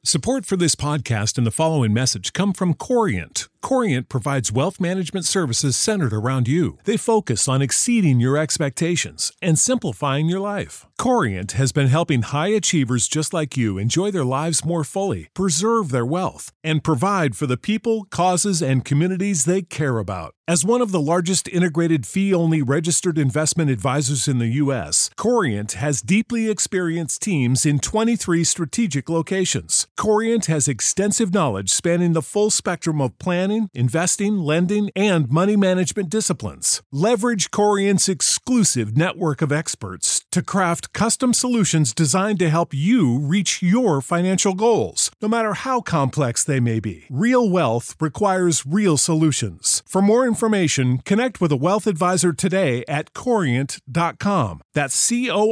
Support for this podcast and the following message come from Corient. Corient provides wealth management services centered around you. They focus on exceeding your expectations and simplifying your life. Corient has been helping high achievers just like you enjoy their lives more fully, preserve their wealth, and provide for the people, causes, and communities they care about. As one of the largest integrated fee-only registered investment advisors in the U.S., Corient has deeply experienced teams in 23 strategic locations. Corient has extensive knowledge spanning the full spectrum of planning, investing, lending, and money management disciplines. Leverage Corient's exclusive network of experts to craft custom solutions designed to help you reach your financial goals, no matter how complex they may be. Real wealth requires real solutions. For more information, connect with a wealth advisor today at Corient.com. That's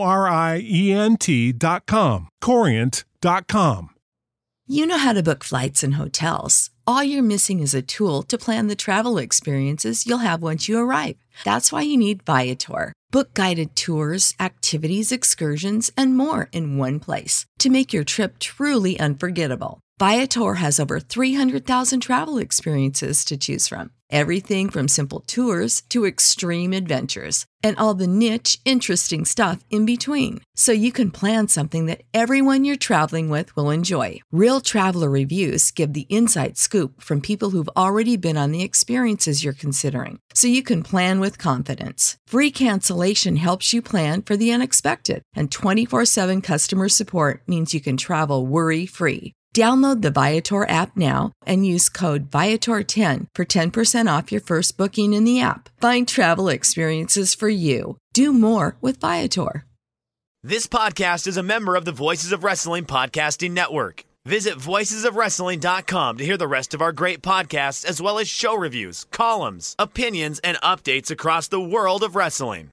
Corient.com. Corient.com. You know how to book flights and hotels. All you're missing is a tool to plan the travel experiences you'll have once you arrive. That's why you need Viator. Book guided tours, activities, excursions, and more in one place to make your trip truly unforgettable. Viator has over 300,000 travel experiences to choose from. Everything from simple tours to extreme adventures and all the niche, interesting stuff in between. So you can plan something that everyone you're traveling with will enjoy. Real traveler reviews give the inside scoop from people who've already been on the experiences you're considering. So you can plan with confidence. Free cancellation helps you plan for the unexpected. And 24/7 customer support means you can travel worry-free. Download the Viator app now and use code Viator10 for 10% off your first booking in the app. Find travel experiences for you. Do more with Viator. This podcast is a member of the Voices of Wrestling Podcasting Network. Visit voicesofwrestling.com to hear the rest of our great podcasts, as well as show reviews, columns, opinions, and updates across the world of wrestling.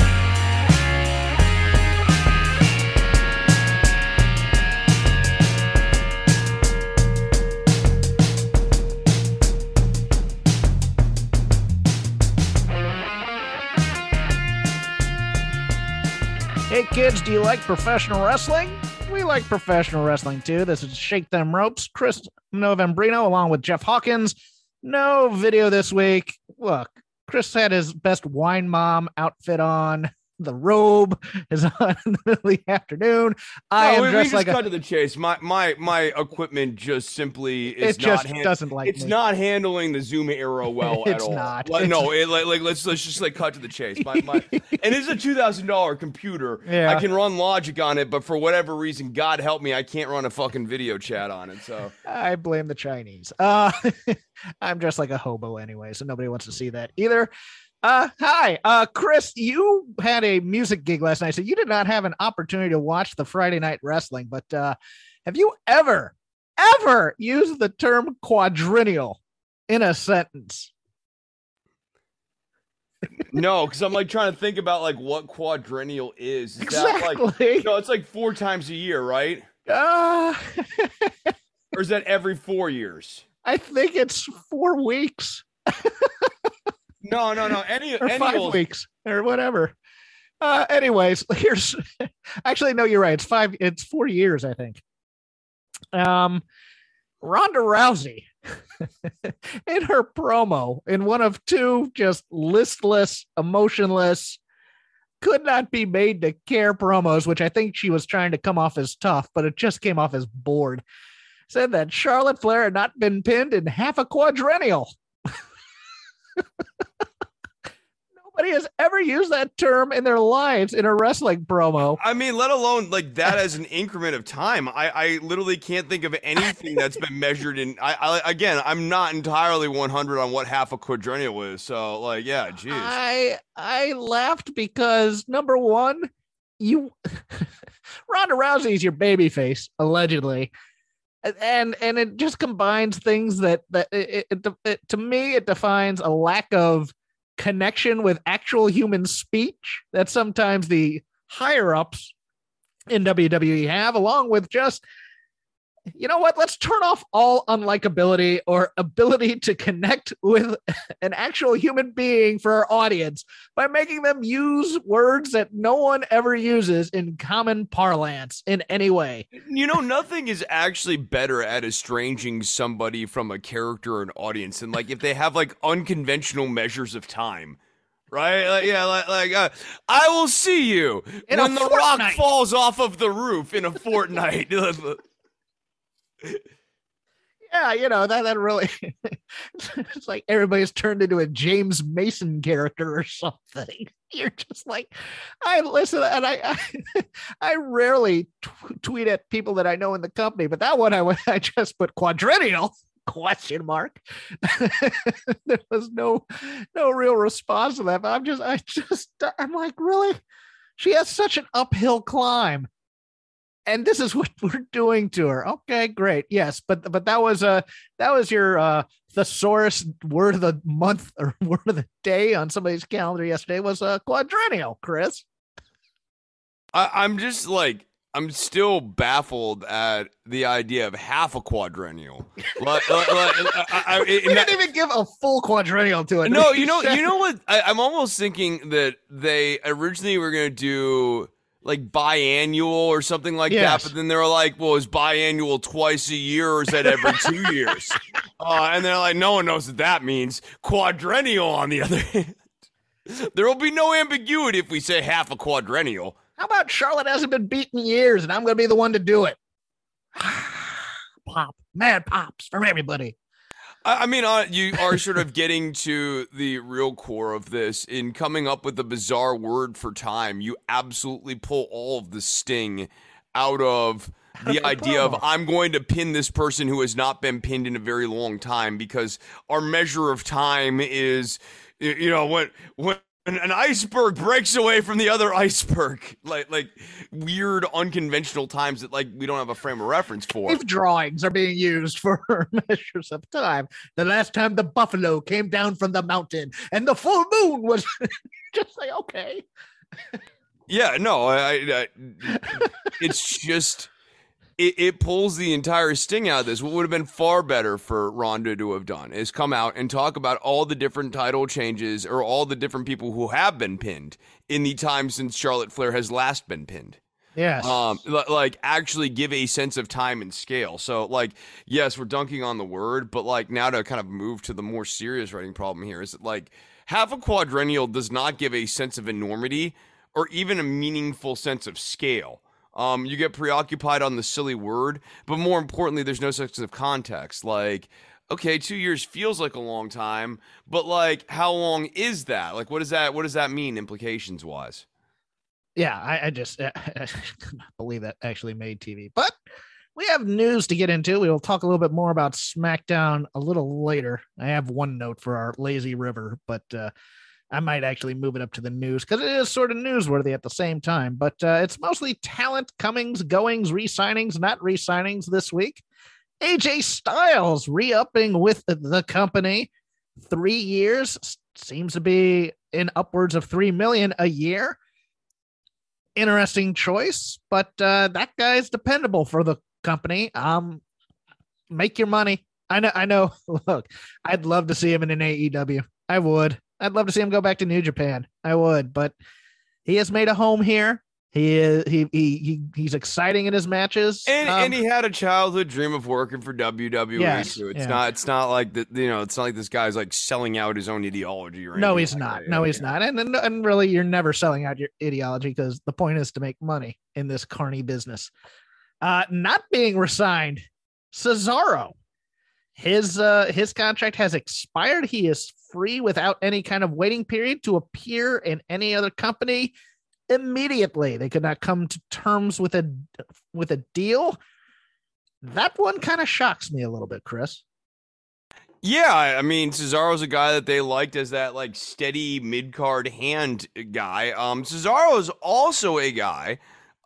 Hey kids, do you like professional wrestling? We like professional wrestling too. This is Shake Them Ropes. Chris Novembrino along with Jeff Hawkins. No video this week. Look, Chris had his best wine mom outfit on. The robe is on in the middle of the afternoon. We just cut to the chase. My equipment just simply is not handling the Zoom era well at all. Not. Let's just cut to the chase. And it's a $2,000 computer. Yeah. I can run Logic on it, but for whatever reason, God help me, I can't run a fucking video chat on it. So I blame the Chinese. I'm just like a hobo anyway, so nobody wants to see that either. Hi, Chris, you had a music gig last night, so you did not have an opportunity to watch the Friday Night Wrestling, but have you ever used the term quadrennial in a sentence? No, because I'm like trying to think about like what quadrennial is. Exactly. It's like 4 times a year, right? Or is that every 4 years? I think it's 4 weeks. No. Or 5 weeks or whatever. Anyways, actually, no, you're right. It's 4 years, I think. Ronda Rousey in her promo in one of 2 just listless, emotionless, could not be made to care promos, which I think she was trying to come off as tough, but it just came off as bored. Said that Charlotte Flair had not been pinned in half a quadrennial. Nobody has ever used that term in their lives in a wrestling promo. I mean, let alone like that as an increment of time. I literally can't think of anything that's been measured in. I'm not entirely 100 on what half a quadrennial is. So like, yeah, geez. I laughed because number one, Ronda Rousey is your babyface, allegedly. And it just combines things that to me, it defines a lack of connection with actual human speech that sometimes the higher ups in WWE have, along with just You know what? Let's turn off all unlikability or ability to connect with an actual human being for our audience by making them use words that no one ever uses in common parlance in any way. You know, nothing is actually better at estranging somebody from a character or an audience than like if they have like unconventional measures of time. Right? I will see you in when the rock fortnight. falls off of the roof in a fortnight. Yeah, you know, that really, it's like everybody's turned into a James Mason character or something. You're just like, I listen, and I rarely tweet at people that I know in the company, but that one I just put quadrennial ? There was no real response to that. But I'm like, really? She has such an uphill climb. And this is what we're doing to her. Okay, great. Yes, but that was your thesaurus word of the month or word of the day on somebody's calendar yesterday was quadrennial, Chris. I'm just like, I'm still baffled at the idea of half a quadrennial. We didn't even give a full quadrennial to it. No, you know what? I'm almost thinking that they originally were going to do like biannual or something like that, but then they were like, well, is biannual twice a year or is that every 2 years? And they're like, no one knows what that means. Quadrennial, on the other hand. There will be no ambiguity if we say half a quadrennial. How about Charlotte hasn't been beaten in years and I'm going to be the one to do it? Pop, mad pops for everybody. I mean, you are sort of getting to the real core of this in coming up with a bizarre word for time. You absolutely pull all of the sting out of the idea of I'm going to pin this person who has not been pinned in a very long time because our measure of time is, you know, when an iceberg breaks away from the other iceberg, like weird unconventional times that like we don't have a frame of reference for. If drawings are being used for measures of time, the last time the buffalo came down from the mountain and the full moon was just like, okay. Yeah, no, it's just it pulls the entire sting out of this. What would have been far better for Ronda to have done is come out and talk about all the different title changes or all the different people who have been pinned in the time since Charlotte Flair has last been pinned. Yes. Like actually give a sense of time and scale. So like, yes, we're dunking on the word, but like now to kind of move to the more serious writing problem here is that like half a quadrennial does not give a sense of enormity or even a meaningful sense of scale. You get preoccupied on the silly word, but more importantly, there's no sense of context. Like, okay, 2 years feels like a long time, but like, how long is that? Like, what does that mean implications wise? Yeah, I just I could not believe that actually made TV. But we have news to get into. We will talk a little bit more about SmackDown a little later. I have one note for our lazy river, but I might actually move it up to the news because it is sort of newsworthy at the same time. But it's mostly talent comings, goings, re-signings, not re-signings this week. AJ Styles re-upping with the company. 3 years seems to be in upwards of $3 million a year. Interesting choice, but that guy's dependable for the company. Make your money. I know. Look, I'd love to see him in an AEW. I would. I'd love to see him go back to New Japan. I would, but he has made a home here. He's exciting in his matches, and he had a childhood dream of working for WWE. Yes, too. It's not like that. You know, it's not like this guy's like selling out his own ideology or anything. No, he's not. No, he's not. And really, you're never selling out your ideology because the point is to make money in this carny business. Not being resigned, Cesaro. His contract has expired. He is free without any kind of waiting period to appear in any other company immediately. They could not come to terms with a deal. That one kind of shocks me a little bit, Chris. Yeah, I mean, Cesaro's a guy that they liked as that like steady mid-card hand guy. Cesaro is also a guy,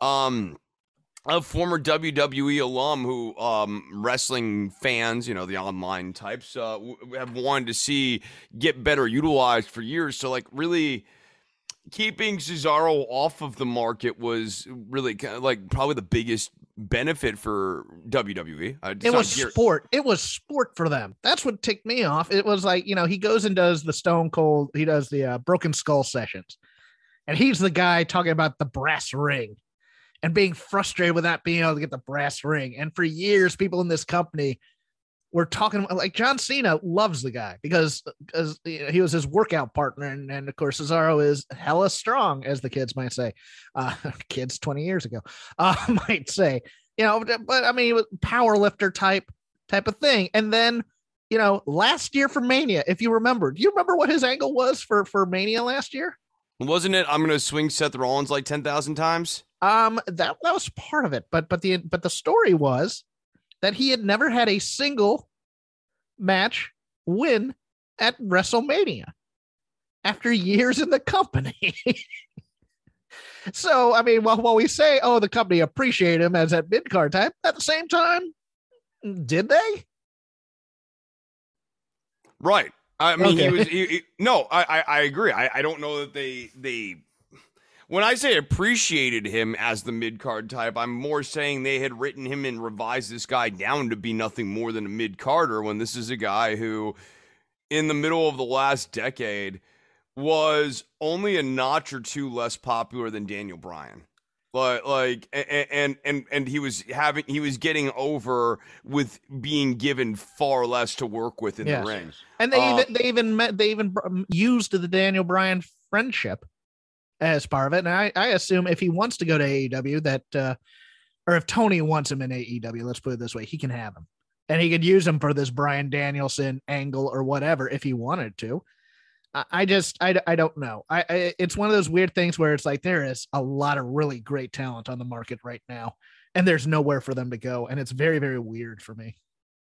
a former WWE alum who wrestling fans, you know, the online types, have wanted to see get better utilized for years. So like really keeping Cesaro off of the market was really kind of like probably the biggest benefit for WWE. It was sport. It was sport for them. That's what ticked me off. It was like, he goes and does the Stone Cold. He does the Broken Skull sessions. And he's the guy talking about the brass ring and being frustrated with not being able to get the brass ring. And for years, people in this company were talking like John Cena loves the guy because he was his workout partner. And of course, Cesaro is hella strong, as the kids might say. Kids 20 years ago might say, but I mean, he was power lifter type of thing. And then, last year for Mania, if you remember, do you remember what his angle was for Mania last year? Wasn't it? I'm going to swing Seth Rollins like 10,000 times. That was part of it. But the story was that he had never had a single match win at WrestleMania after years in the company. So, I mean, while we say, the company appreciated him as that mid-card type, at the same time, did they? Right. I mean, okay. I agree. I don't know that they when I say appreciated him as the mid-card type, I'm more saying they had written him and revised this guy down to be nothing more than a mid-carder, when this is a guy who, in the middle of the last decade, was only a notch or two less popular than Daniel Bryan. And he was getting over with being given far less to work with in the ring. And they even used the Daniel Bryan friendship as part of it. And I assume if he wants to go to AEW that, or if Tony wants him in AEW, let's put it this way, he can have him and he could use him for this Bryan Danielson angle or whatever, if he wanted to. I don't know. It's one of those weird things where it's like, there is a lot of really great talent on the market right now and there's nowhere for them to go. And it's very, very weird for me.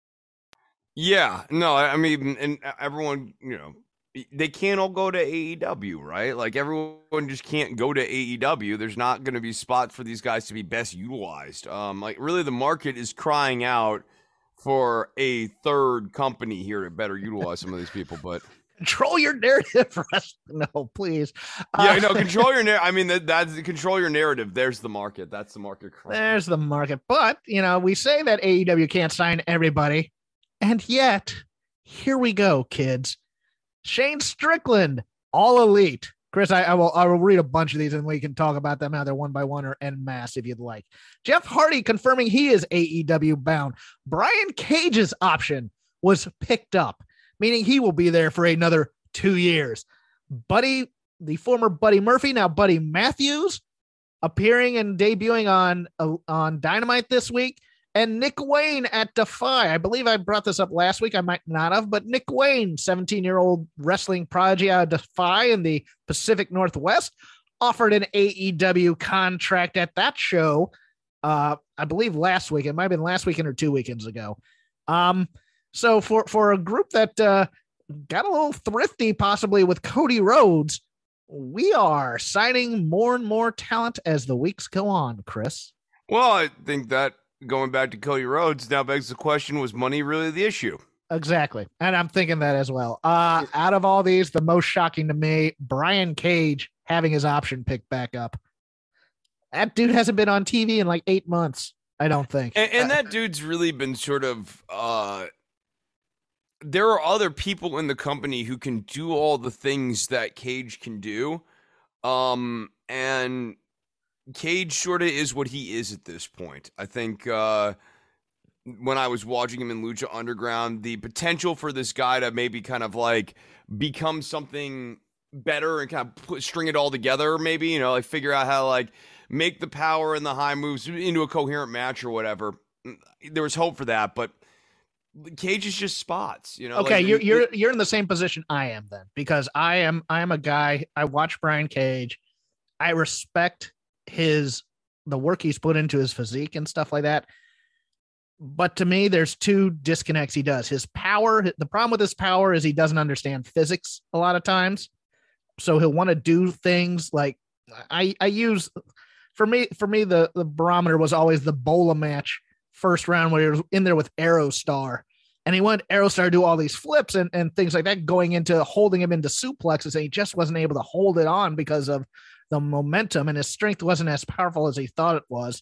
Yeah, no, I mean, and everyone, they can't all go to AEW, right? Like, everyone just can't go to AEW. There's not going to be spots for these guys to be best utilized. Like, really, the market is crying out for a third company here to better utilize some of these people, but control your narrative for us. No, please. Yeah, control your narrative. I mean, that's control your narrative. There's the market. That's the market. There's the market. But, we say that AEW can't sign everybody. And yet, here we go, kids. Shane Strickland, All Elite. Chris, I will read a bunch of these and we can talk about them either one by one or en masse if you'd like. Jeff Hardy confirming he is AEW bound. Brian Cage's option was picked up, meaning he will be there for another 2 years. Buddy, the former Buddy Murphy, now Buddy Matthews, appearing and debuting on Dynamite this week. And Nick Wayne at Defy. I believe I brought this up last week. I might not have, but Nick Wayne, 17-year-old wrestling prodigy out of Defy in the Pacific Northwest, offered an AEW contract at that show. I believe last week. It might have been last weekend or 2 weekends ago. So for a group that got a little thrifty, possibly with Cody Rhodes, we are signing more and more talent as the weeks go on, Chris. Well, I think that going back to Cody Rhodes now begs the question, was money really the issue? Exactly. And I'm thinking that as well. Out of all these, the most shocking to me, Brian Cage having his option picked back up. That dude hasn't been on TV in like 8 months, I don't think. And that dude's really been sort of there are other people in the company who can do all the things that Cage can do. And Cage sort of is what he is at this point. I think when I was watching him in Lucha Underground, the potential for this guy to maybe kind of like become something better and kind of string it all together, maybe, like figure out how to like make the power and the high moves into a coherent match or whatever. There was hope for that, but Cage is just spots, Okay, like, you're in the same position I am then, because I am a guy. I watch Brian Cage. I respect the work he's put into his physique and stuff like that. But to me, there's two disconnects he does. His power, the problem with his power is he doesn't understand physics a lot of times. So he'll want to do things like I use, for me, the barometer was always the Bola match first round where he was in there with Aerostar. And he wanted Aerostar to do all these flips and things like that, going into holding him into suplexes. And he just wasn't able to hold it on because of the momentum, and his strength wasn't as powerful as he thought it was.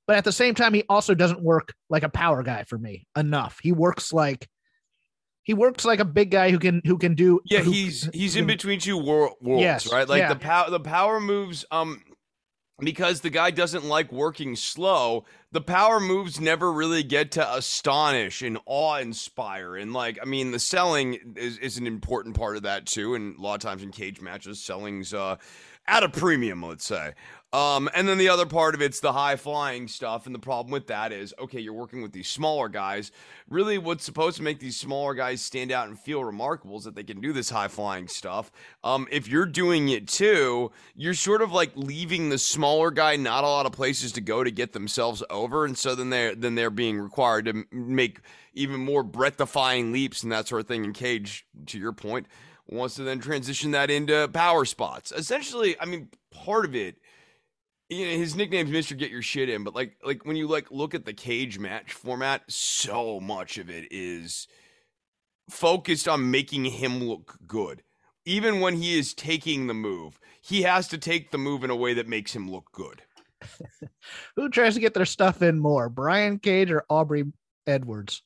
but at the same time, he also doesn't work like a power guy for me enough. He works like a big guy who can do. Yeah, he's in between two worlds, yes, right? Like the power moves. Because the guy doesn't like working slow, the power moves never really get to astonish and awe-inspire. And, like, I mean, the selling is an important part of that, too. And a lot of times in cage matches, selling's at a premium, let's say. And then the other part of it's the high-flying stuff. And the problem with that is, okay, you're working with these smaller guys. Really, what's supposed to make these smaller guys stand out and feel remarkable is that they can do this high-flying stuff. If you're doing it, too, you're sort of, like, leaving the smaller guy not a lot of places to go to get themselves over. And so then they're being required to make even more breath-defying leaps and that sort of thing. In cage, to your point, wants to then transition that into power spots. Essentially, I mean, part of it, you know, his nickname's Mr. Get Your Shit In, but like when you like look at the cage match format, so much of it is focused on making him look good. Even when he is taking the move, he has to take the move in a way that makes him look good. Who tries to get their stuff in more, Brian Cage or Aubrey Edwards?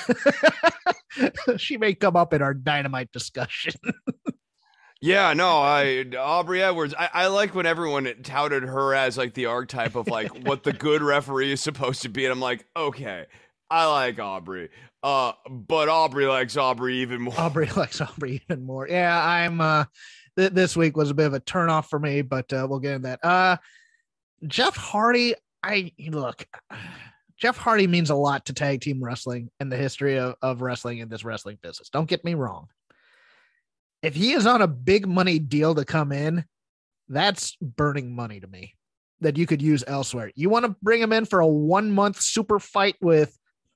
She may come up in our Dynamite discussion. Yeah, no, Aubrey Edwards, I like when everyone touted her as like the archetype of like what the good referee is supposed to be. And I'm like, okay, I like Aubrey. But Aubrey likes Aubrey even more. Aubrey likes Aubrey even more. Yeah, I'm this week was a bit of a turnoff for me, but we'll get into that. Jeff Hardy, Jeff Hardy means a lot to tag team wrestling and the history of wrestling in this wrestling business. Don't get me wrong. If he is on a big money deal to come in, that's burning money to me that you could use elsewhere. You want to bring him in for a 1 month super fight with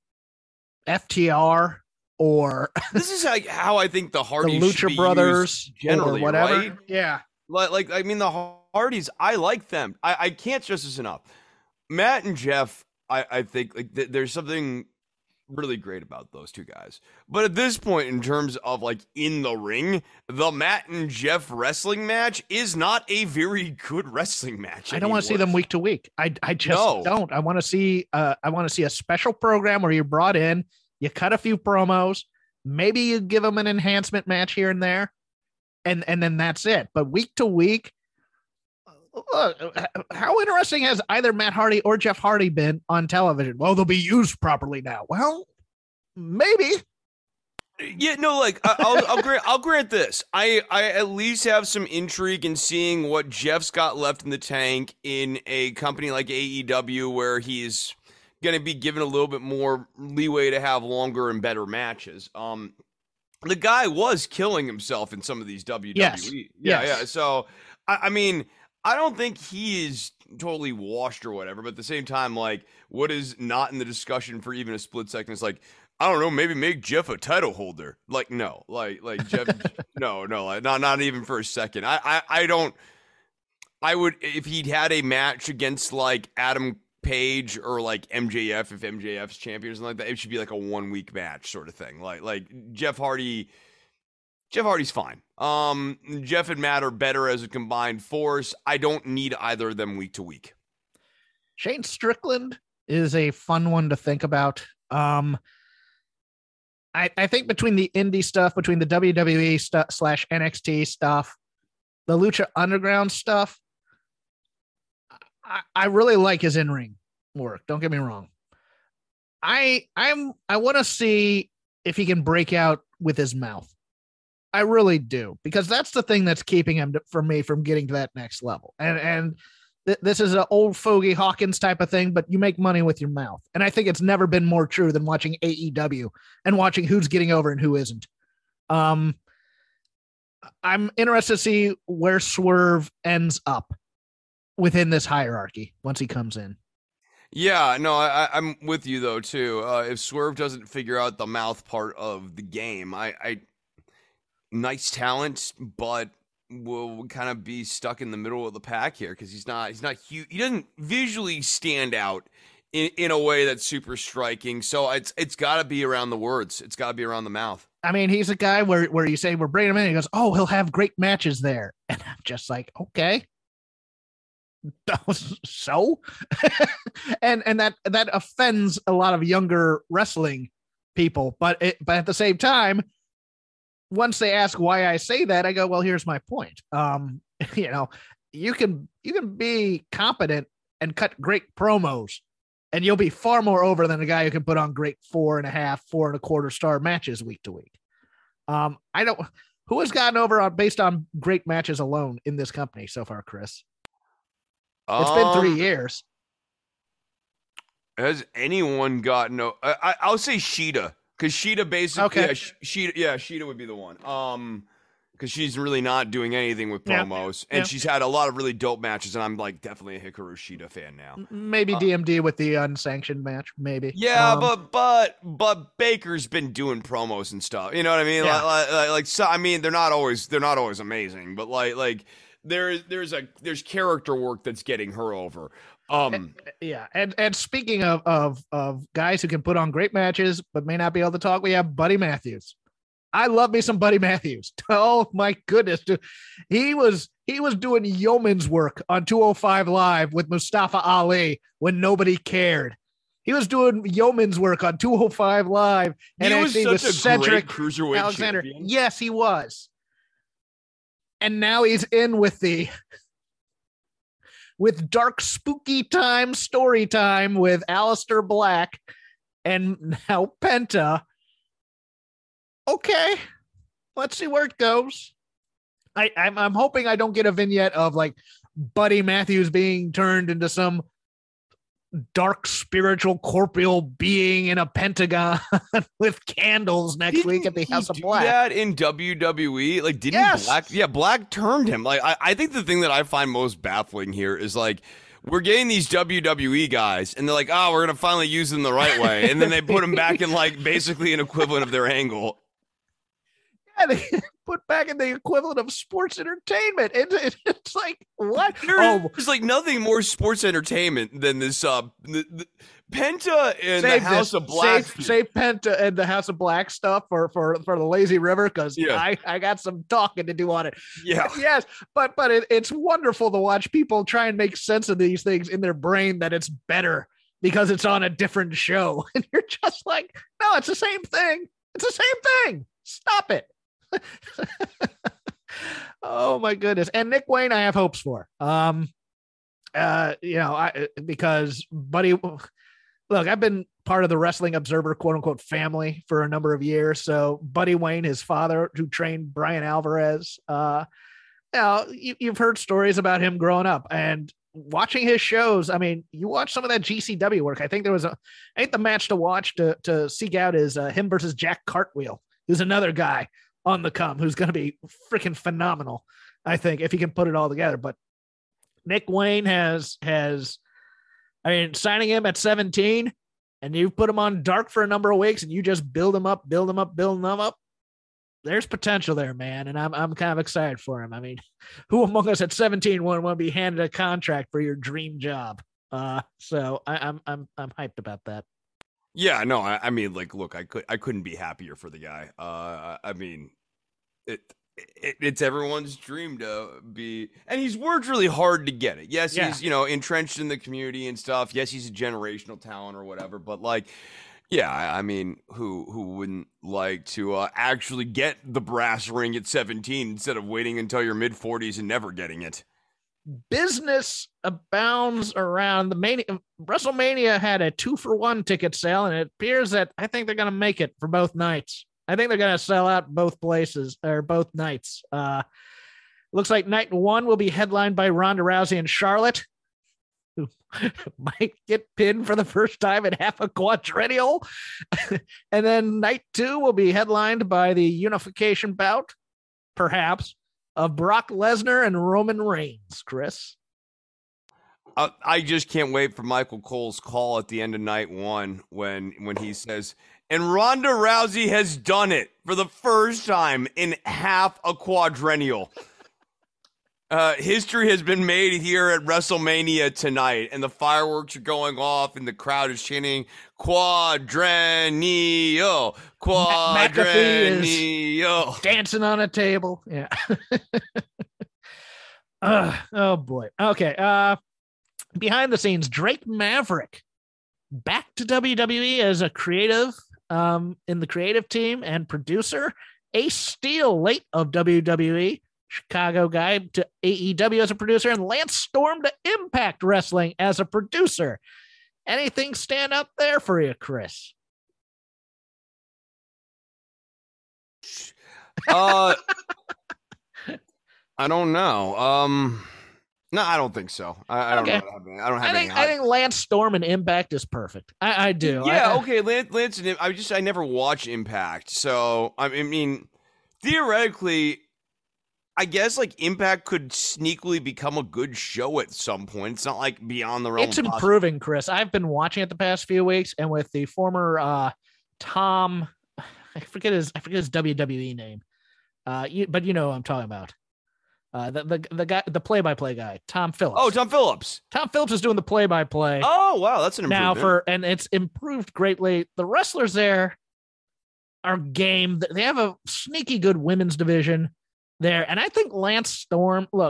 FTR or this is like how I think the Hardys, the Lucha Brothers, generally, or whatever. Right? Yeah. Like, I mean, the Hardys, I like them. I can't stress this enough. Matt and Jeff, I think like there's something really great about those two guys. But at this point, in terms of like in the ring, the Matt and Jeff wrestling match is not a very good wrestling match. I don't want to see them week to week. I just don't. I want to see a special program where you're brought in, you cut a few promos, maybe you give them an enhancement match here and there, and then that's it. But week to week, how interesting has either Matt Hardy or Jeff Hardy been on television? Well, they'll be used properly now. Well, maybe. Yeah, no, like I'll grant this. I at least have some intrigue in seeing what Jeff's got left in the tank in a company like AEW, where he's going to be given a little bit more leeway to have longer and better matches. The guy was killing himself in some of these WWE. Yes. Yeah. So I mean, I don't think he is totally washed or whatever, but at the same time, like, what is not in the discussion for even a split second is like, I don't know, maybe make Jeff a title holder. Like, no, like Jeff, no, like, not even for a second. I would, if he'd had a match against like Adam Page or like MJF, if MJF's champion or something like that, it should be like a 1 week match sort of thing. Like Jeff Hardy's fine. Jeff and Matt are better as a combined force. I don't need either of them week to week. Shane Strickland is a fun one to think about. I think between the indie stuff, between the WWE stuff / NXT stuff, the Lucha Underground stuff, I really like his in-ring work. Don't get me wrong. I want to see if he can break out with his mouth. I really do, because that's the thing that's keeping him from getting to that next level. And this is an old fogey Hawkins type of thing, but you make money with your mouth. And I think it's never been more true than watching AEW and watching who's getting over and who isn't. I'm interested to see where Swerve ends up within this hierarchy once he comes in. Yeah, no, I'm with you though too. If Swerve doesn't figure out the mouth part of the game, I nice talent, but will kind of be stuck in the middle of the pack here because he's not huge. He doesn't visually stand out in a way that's super striking. So it's got to be around the words. It's got to be around the mouth. I mean, he's a guy where you say we're bringing him in. He goes, "Oh, he'll have great matches there," and I'm just like, okay. So, and that offends a lot of younger wrestling people. But at the same time, once they ask why I say that, I go, well, here's my point. You know, you can be competent and cut great promos, and you'll be far more over than a guy who can put on great 4.5, 4.25 star matches week to week. Who has gotten over based on great matches alone in this company so far, Chris? It's been 3 years. Has anyone gotten? I'll say Sheeta, because Sheeta basically. Okay. Sheeta would be the one. Because she's really not doing anything with promos, and she's had a lot of really dope matches, and I'm like definitely a Hikaru Shida fan now. Maybe DMD with the unsanctioned match, maybe. Yeah, but Baker's been doing promos and stuff. You know what I mean? Yeah. So, I mean, they're not always amazing, but there's character work that's getting her over. And speaking of guys who can put on great matches but may not be able to talk, we have Buddy Matthews. I love me some Buddy Matthews. Oh my goodness, dude. He was doing yeoman's work on 205 Live with Mustafa Ali when nobody cared. He was doing yeoman's work on 205 Live, and he was such with a Cedric great cruiserweight Alexander. champion. Yes, he was. And now he's in with dark spooky time, story time with Aleister Black and now Penta. Okay, let's see where it goes. I'm hoping I don't get a vignette of like Buddy Matthews being turned into some dark spiritual corporeal being in a pentagon with candles next week at the House of Black. That in WWE, like Black? Yeah, Black turned him. Like I think the thing that I find most baffling here is like, we're getting these WWE guys, and they're like, oh, we're gonna finally use them the right way, and then they put them back in like basically an equivalent of their angle. Yeah, they put back in the equivalent of sports entertainment. It's like, what? There's like nothing more sports entertainment than this Penta and the House of Black. Save Penta and the House of Black stuff for the Lazy River, because I got some talking to do on it. Yeah. Yes, but it's wonderful to watch people try and make sense of these things in their brain that it's better because it's on a different show. And you're just like, no, it's the same thing. It's the same thing. Stop it. Oh my goodness. And Nick Wayne, I have hopes for. Because Buddy, look, I've been part of the Wrestling Observer quote unquote family for a number of years. So Buddy Wayne, his father, who trained Brian Alvarez, you've heard stories about him growing up and watching his shows. I mean, you watch some of that GCW work. I think the match to watch to seek out is him versus Jack Cartwheel, who's another guy on the come who's going to be freaking phenomenal, I think, if he can put it all together. But Nick Wayne has signing him at 17, and you put him on dark for a number of weeks, and you just build him up. There's potential there, man, and I'm kind of excited for him. I mean, who among us at 17 would want to be handed a contract for your dream job? So I'm hyped about that. Yeah, no, I mean, like, look, I couldn't be happier for the guy. I mean, it's everyone's dream to be, and he's worked really hard to get it. Yes, he's entrenched in the community and stuff. Yes, he's a generational talent or whatever. But like, yeah, I mean, who wouldn't like to actually get the brass ring at 17 instead of waiting until your mid 40s and never getting it? Business abounds around the Mania. WrestleMania had a 2-for-1 ticket sale, and it appears that I think they're going to make it for both nights. I think they're going to sell out both places or both nights. Looks like night one will be headlined by Ronda Rousey and Charlotte, who might get pinned for the first time in half a quadrennial. And then night two will be headlined by the unification bout, perhaps, of Brock Lesnar and Roman Reigns, Chris. I just can't wait for Michael Cole's call at the end of night one when he says, and Ronda Rousey has done it for the first time in half a quadrennial. History has been made here at WrestleMania tonight, and the fireworks are going off, and the crowd is chanting quadrennial, quadrennial. Dancing on a table. Yeah. Oh boy. Okay. behind the scenes, Drake Maverick back to WWE as a creative in the creative team and producer. Ace Steel, late of WWE, Chicago guy, to AEW as a producer, and Lance Storm to Impact Wrestling as a producer. Anything stand up there for you, Chris? I don't know. No, I don't think so. I don't know what happened. I think Lance Storm and Impact is perfect. I do. Yeah, okay. Lance and I never watch Impact, so I mean, theoretically, I guess like Impact could sneakily become a good show at some point. It's not like beyond the realm. It's improving, Chris. I've been watching it the past few weeks, and with the former Tom, I forget his WWE name, but you know who I'm talking about. The guy, the play-by-play guy, Tom Phillips. Oh, Tom Phillips. Tom Phillips is doing the play-by-play. Oh, wow, that's an improvement. And it's improved greatly. The wrestlers there are game. They have a sneaky good women's division there, and I think Lance Storm in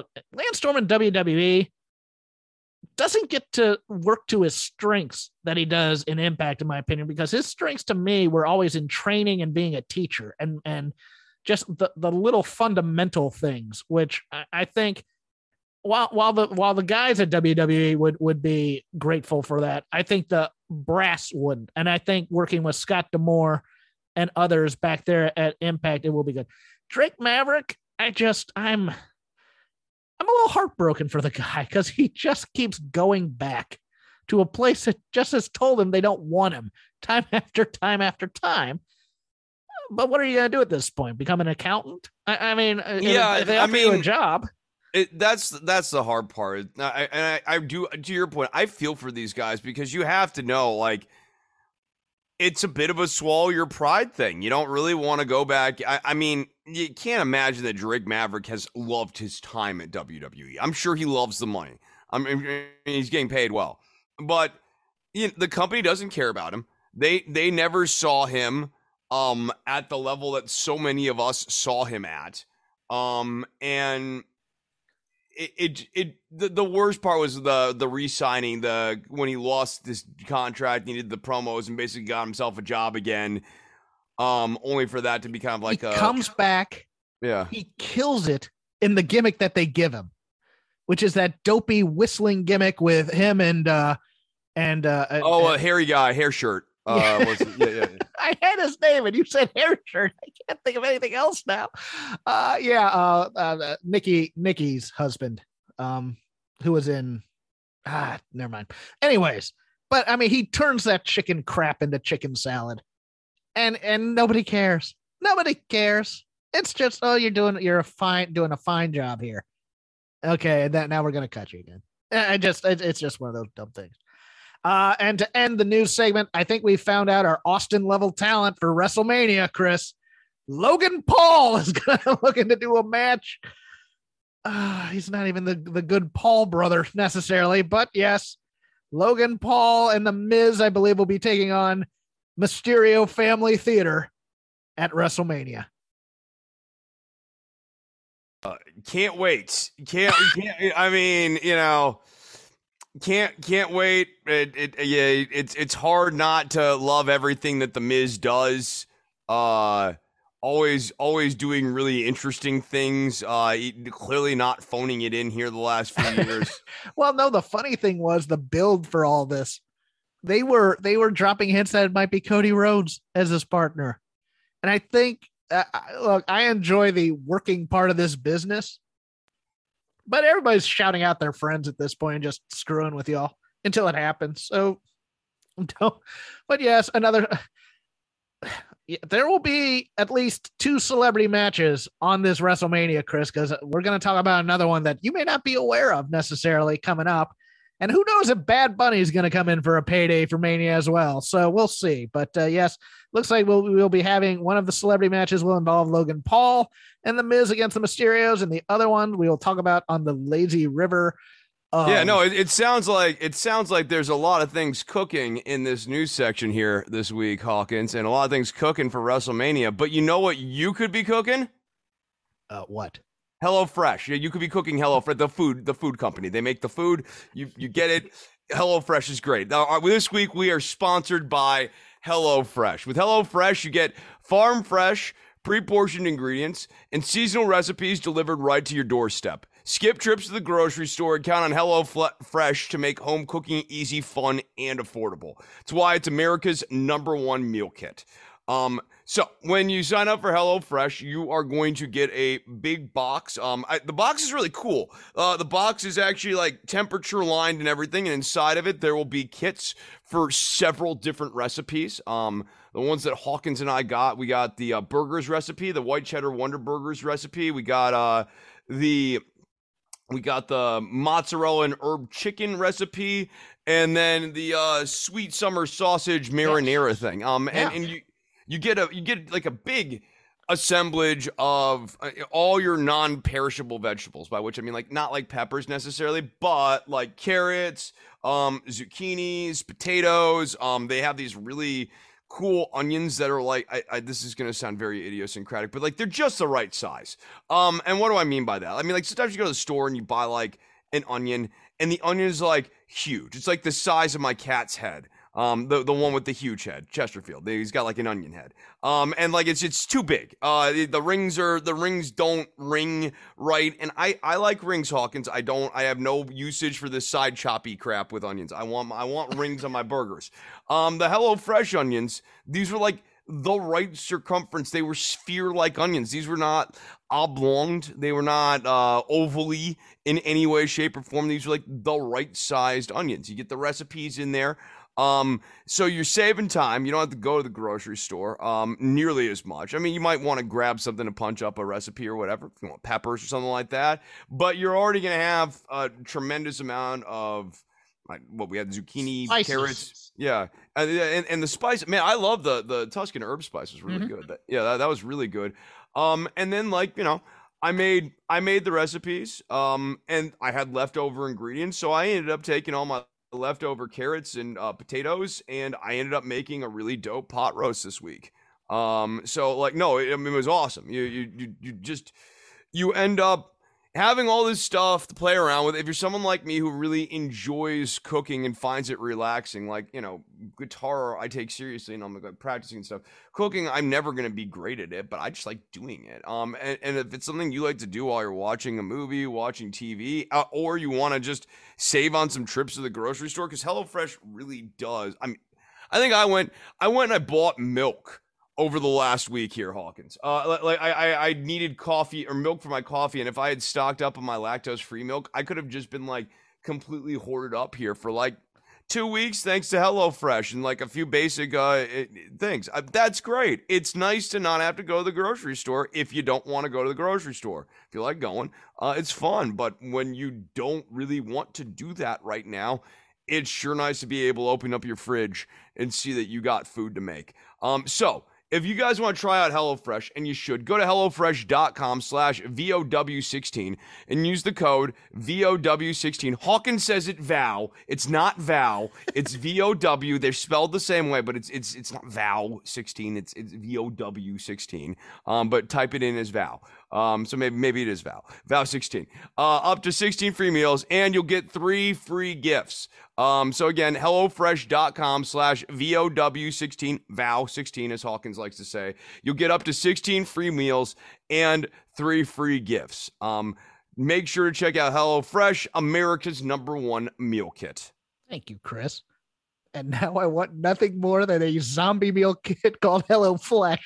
WWE doesn't get to work to his strengths that he does in Impact, in my opinion, because his strengths to me were always in training and being a teacher and just the little fundamental things, which I think while the guys at WWE would be grateful for that, I think the brass wouldn't. And I think working with Scott D'Amore and others back there at Impact, it will be good. Drake Maverick, I'm a little heartbroken for the guy because he just keeps going back to a place that just has told him they don't want him time after time after time. But what are you going to do at this point? Become an accountant? I mean, yeah, if they offer you a job. That's the hard part. I do, to your point, I feel for these guys because you have to know, like, it's a bit of a swallow your pride thing. You don't really want to go back. I mean, you can't imagine that Drake Maverick has loved his time at WWE. I'm sure he loves the money. I mean, he's getting paid well. But the company doesn't care about him. They never saw him at the level that so many of us saw him at. And the worst part was the re-signing, when he lost this contract, needed the promos and basically got himself a job again. Only for that to be kind of like he comes back. Yeah. He kills it in the gimmick that they give him, which is that dopey whistling gimmick with him and a hairy guy, hair shirt. Yeah. I had his name and you said hair shirt. I can't think of anything else now. Nikki's husband, who was in, never mind. Anyways, but I mean, he turns that chicken crap into chicken salad and nobody cares. Nobody cares. It's just, you're doing a fine job here. Okay. And now we're going to cut you again. It's just one of those dumb things. And to end the news segment, I think we found out our Austin level talent for WrestleMania, Chris. Logan Paul is looking to do a match. He's not even the good Paul brother necessarily, but yes, Logan Paul and The Miz, I believe, will be taking on Mysterio Family Theater at WrestleMania. Can't wait. Can't. I mean, Can't wait. It's hard not to love everything that The Miz does. Always doing really interesting things. Clearly not phoning it in here the last few years. Well, no, the funny thing was the build for all this. They were dropping hints that it might be Cody Rhodes as his partner. And I think, look, I enjoy the working part of this business. But everybody's shouting out their friends at this point and just screwing with y'all until it happens. So, but yes, there will be at least 2 celebrity matches on this WrestleMania, Chris, because we're going to talk about another one that you may not be aware of necessarily coming up. And who knows if Bad Bunny is going to come in for a payday for Mania as well. So we'll see. But yes, looks like we'll be having one of the celebrity matches will involve Logan Paul and The Miz against the Mysterios. And the other one we will talk about on the Lazy River. It sounds like there's a lot of things cooking in this news section here this week, Hawkins, and a lot of things cooking for WrestleMania. But you know what you could be cooking? What? HelloFresh. Yeah, you could be cooking HelloFresh, the food company. They make the food. You get it. HelloFresh is great. Now, this week we are sponsored by HelloFresh. With HelloFresh, you get farm fresh, pre-portioned ingredients and seasonal recipes delivered right to your doorstep. Skip trips to the grocery store and count on HelloFresh to make home cooking easy, fun, and affordable. It's why it's America's #1 meal kit. So when you sign up for HelloFresh, you are going to get a big box. The box is really cool. The box is actually like temperature lined and everything. And inside of it, there will be kits for several different recipes. The ones that Hawkins and I got, we got the burgers recipe, the white cheddar Wonder Burgers recipe. We got the mozzarella and herb chicken recipe, and then the sweet summer sausage marinara thing. And you get like a big assemblage of all your non-perishable vegetables, by which I mean like not like peppers necessarily, but like carrots, zucchinis, potatoes. They have these really cool onions that are like, this is going to sound very idiosyncratic, but like they're just the right size. And what do I mean by that? I mean, like sometimes you go to the store and you buy like an onion and the onion is like huge. It's like the size of my cat's head. The one with the huge head, Chesterfield. He's got like an onion head. And like it's too big. The rings don't ring right. And I like rings, Hawkins. I have no usage for this side choppy crap with onions. I want rings on my burgers. The HelloFresh onions, these were like the right circumference. They were sphere-like onions. These were not oblonged. They were not ovally in any way, shape, or form. These were like the right sized onions. You get the recipes in there. So you're saving time. You don't have to go to the grocery store nearly as much. I mean, you might want to grab something to punch up a recipe or whatever, if you want peppers or something like that, but you're already going to have a tremendous amount of what we had: zucchini, spices, carrots. Yeah. And the spice, man, I love the Tuscan herb spice was really good. That was really good. And then like, I made the recipes, and I had leftover ingredients. So I ended up taking all my leftover carrots and potatoes, and I ended up making a really dope pot roast this week. So like, no, it was awesome. You end up having all this stuff to play around with. If you're someone like me who really enjoys cooking and finds it relaxing, like, guitar I take seriously and I'm like practicing and stuff. Cooking, I'm never going to be great at it, but I just like doing it. And if it's something you like to do while you're watching a movie, watching TV, or you want to just save on some trips to the grocery store, because HelloFresh really does. I think I went and I bought milk over the last week here, Hawkins. I needed coffee or milk for my coffee, and if I had stocked up on my lactose-free milk, I could have just been like completely hoarded up here for like 2 weeks, thanks to HelloFresh and like a few basic things. That's great. It's nice to not have to go to the grocery store if you don't want to go to the grocery store. If you like going, it's fun. But when you don't really want to do that right now, it's sure nice to be able to open up your fridge and see that you got food to make. So if you guys want to try out HelloFresh, and you should, go to HelloFresh.com/VOW16 and use the code VOW16. Hawkins says it VOW. It's not VOW. It's VOW. They're spelled the same way, but it's not VOW16. It's VOW16. But type it in as VOW. So maybe it is VOW16. Up to 16 free meals, and you'll get 3 free gifts. So again, HelloFresh.com/VOW16, VOW16, as Hawkins likes to say. You'll get up to 16 free meals and 3 free gifts. Make sure to check out HelloFresh, America's #1 meal kit. Thank you, Chris. And now I want nothing more than a zombie meal kit called HelloFresh.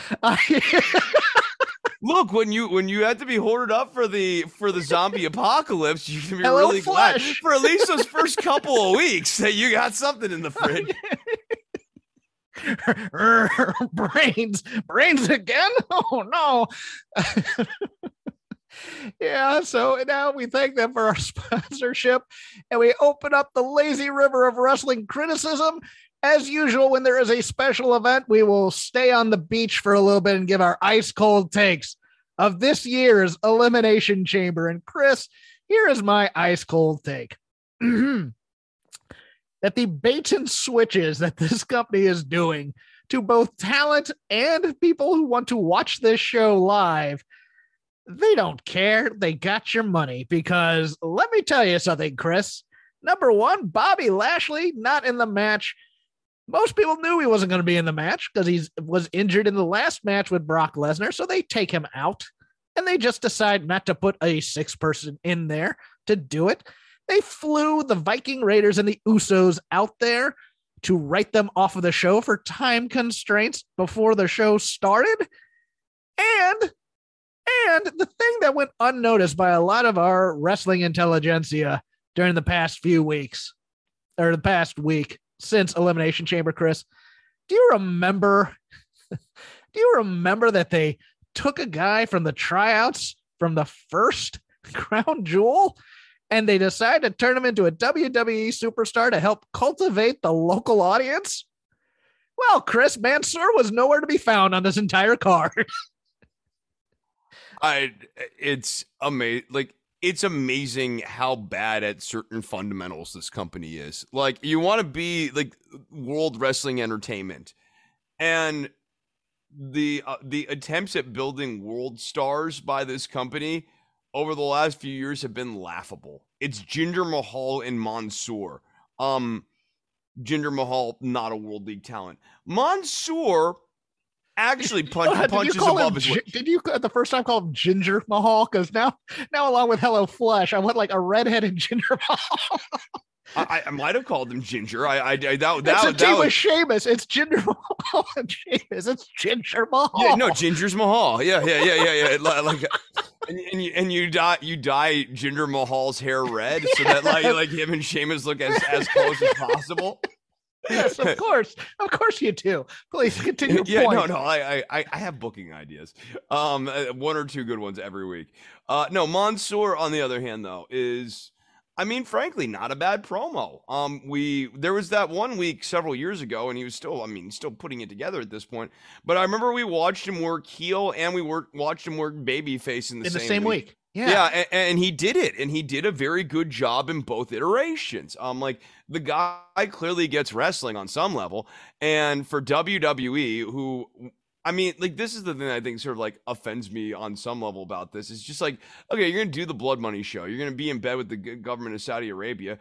Look, when you had to be hoarded up for the zombie apocalypse, you can be really glad for at least those first couple of weeks that you got something in the fridge. brains again? Oh no. Yeah, so now we thank them for our sponsorship, and we open up the lazy river of wrestling criticism. As usual, when there is a special event, we will stay on the beach for a little bit and give our ice cold takes of this year's Elimination Chamber. And Chris, here is my ice cold take. That the bait and switches that this company is doing to both talent and people who want to watch this show live, They don't care. They got your money because let me tell you something, Chris. Number one, Bobby Lashley not in the match. Most people knew he wasn't going to be in the match because he was injured in the last match with Brock Lesnar. So they take him out and they just decide not to put a 6-person in there to do it. They flew the Viking Raiders and the Usos out there to write them off of the show for time constraints before the show started. And the thing that went unnoticed by a lot of our wrestling intelligentsia during the past few weeks, or the past week since Elimination Chamber, Chris, do you remember that they took a guy from the tryouts from the first Crown Jewel and they decided to turn him into a WWE superstar to help cultivate the local audience? Well, Chris, Mansoor was nowhere to be found on this entire card. It's amazing. Like, it's amazing how bad at certain fundamentals this company is. Like, you want to be like World Wrestling Entertainment, and the attempts at building world stars by this company over the last few years have been laughable. It's Jinder Mahal and Mansoor. Jinder Mahal, not a World League talent. Mansoor actually punches above his weight. Did you the first time call him Ginger Mahal? Because now along with Hello Flesh, I want like a redheaded Jinder Mahal. I might have called him Ginger. That was Sheamus. It's Jinder Mahal and Sheamus. It's Ginger Mahal. Yeah, no, Ginger's Mahal. Yeah. Like, and you dye Jinder Mahal's hair red so that like him and Sheamus look as close as possible. Yes, of course you do. Please continue. Yeah, point. No, I have booking ideas. One or two good ones every week. No, Mansoor, on the other hand, though, is, I mean, frankly, not a bad promo. There was that one week several years ago, and he was still putting it together at this point. But I remember we watched him work heel, and we watched him work babyface in the same week. Yeah, and he did it, and he did a very good job in both iterations. Like, the guy clearly gets wrestling on some level, and for WWE, who, I mean, like, this is the thing I think sort of like offends me on some level about this. It's just like, okay, you're gonna do the Blood Money show, you're gonna be in bed with the government of Saudi Arabia.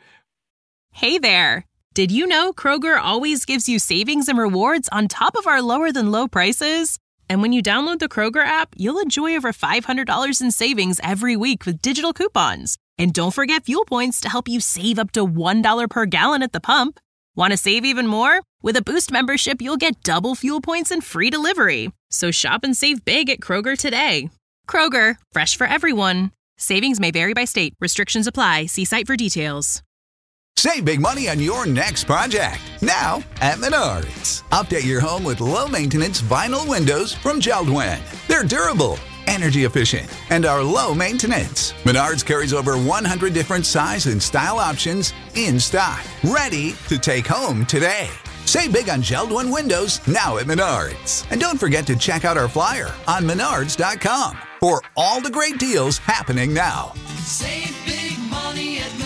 Hey there! Did you know Kroger always gives you savings and rewards on top of our lower than low prices? And when you download the Kroger app, you'll enjoy over $500 in savings every week with digital coupons. And don't forget fuel points to help you save up to $1 per gallon at the pump. Want to save even more? With a Boost membership, you'll get double fuel points and free delivery. So shop and save big at Kroger today. Kroger, fresh for everyone. Savings may vary by state. Restrictions apply. See site for details. Save big money on your next project, now at Menards. Update your home with low-maintenance vinyl windows from JELD-WEN. They're durable, energy efficient, and are low maintenance. Menards carries over 100 different size and style options in stock, ready to take home today. Save big on JELD-WEN windows now at Menards. And don't forget to check out our flyer on menards.com for all the great deals happening now. Save big money at Menards.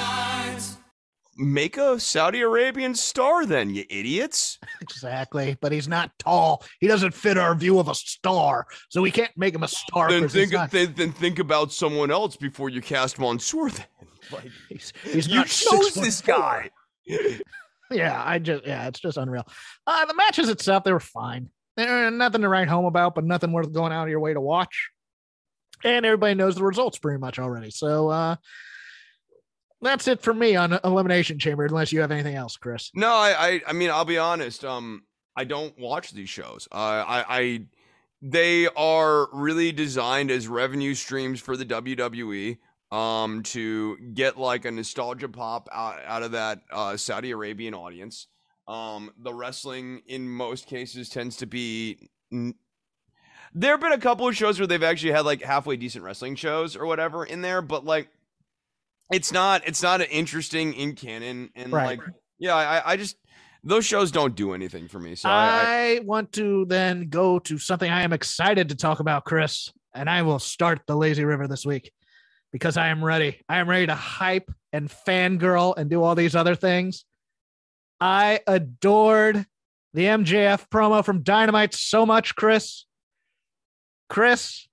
Make a Saudi Arabian star then, you idiots. Exactly, but he's not tall. He doesn't fit our view of a star, so we can't make him a star. Then think about someone else before you cast Mansoor then. Like, he's you chose this guy. Yeah, it's just unreal. The matches itself, they were fine. They're nothing to write home about, but nothing worth going out of your way to watch. And everybody knows the results pretty much already. So that's it for me on Elimination Chamber, unless you have anything else, Chris. No, I mean, I'll be honest. I don't watch these shows. They are really designed as revenue streams for the WWE. To get like a nostalgia pop out of that Saudi Arabian audience. The wrestling in most cases tends to be. There have been a couple of shows where they've actually had like halfway decent wrestling shows or whatever in there, but like it's not an interesting in canon, and right. Like, yeah, I just, those shows don't do anything for me. So I want to then go to something I am excited to talk about, Chris, and I will start the Lazy River this week. Because I am ready. I am ready to hype and fangirl and do all these other things. I adored the MJF promo from Dynamite so much, Chris. Chris,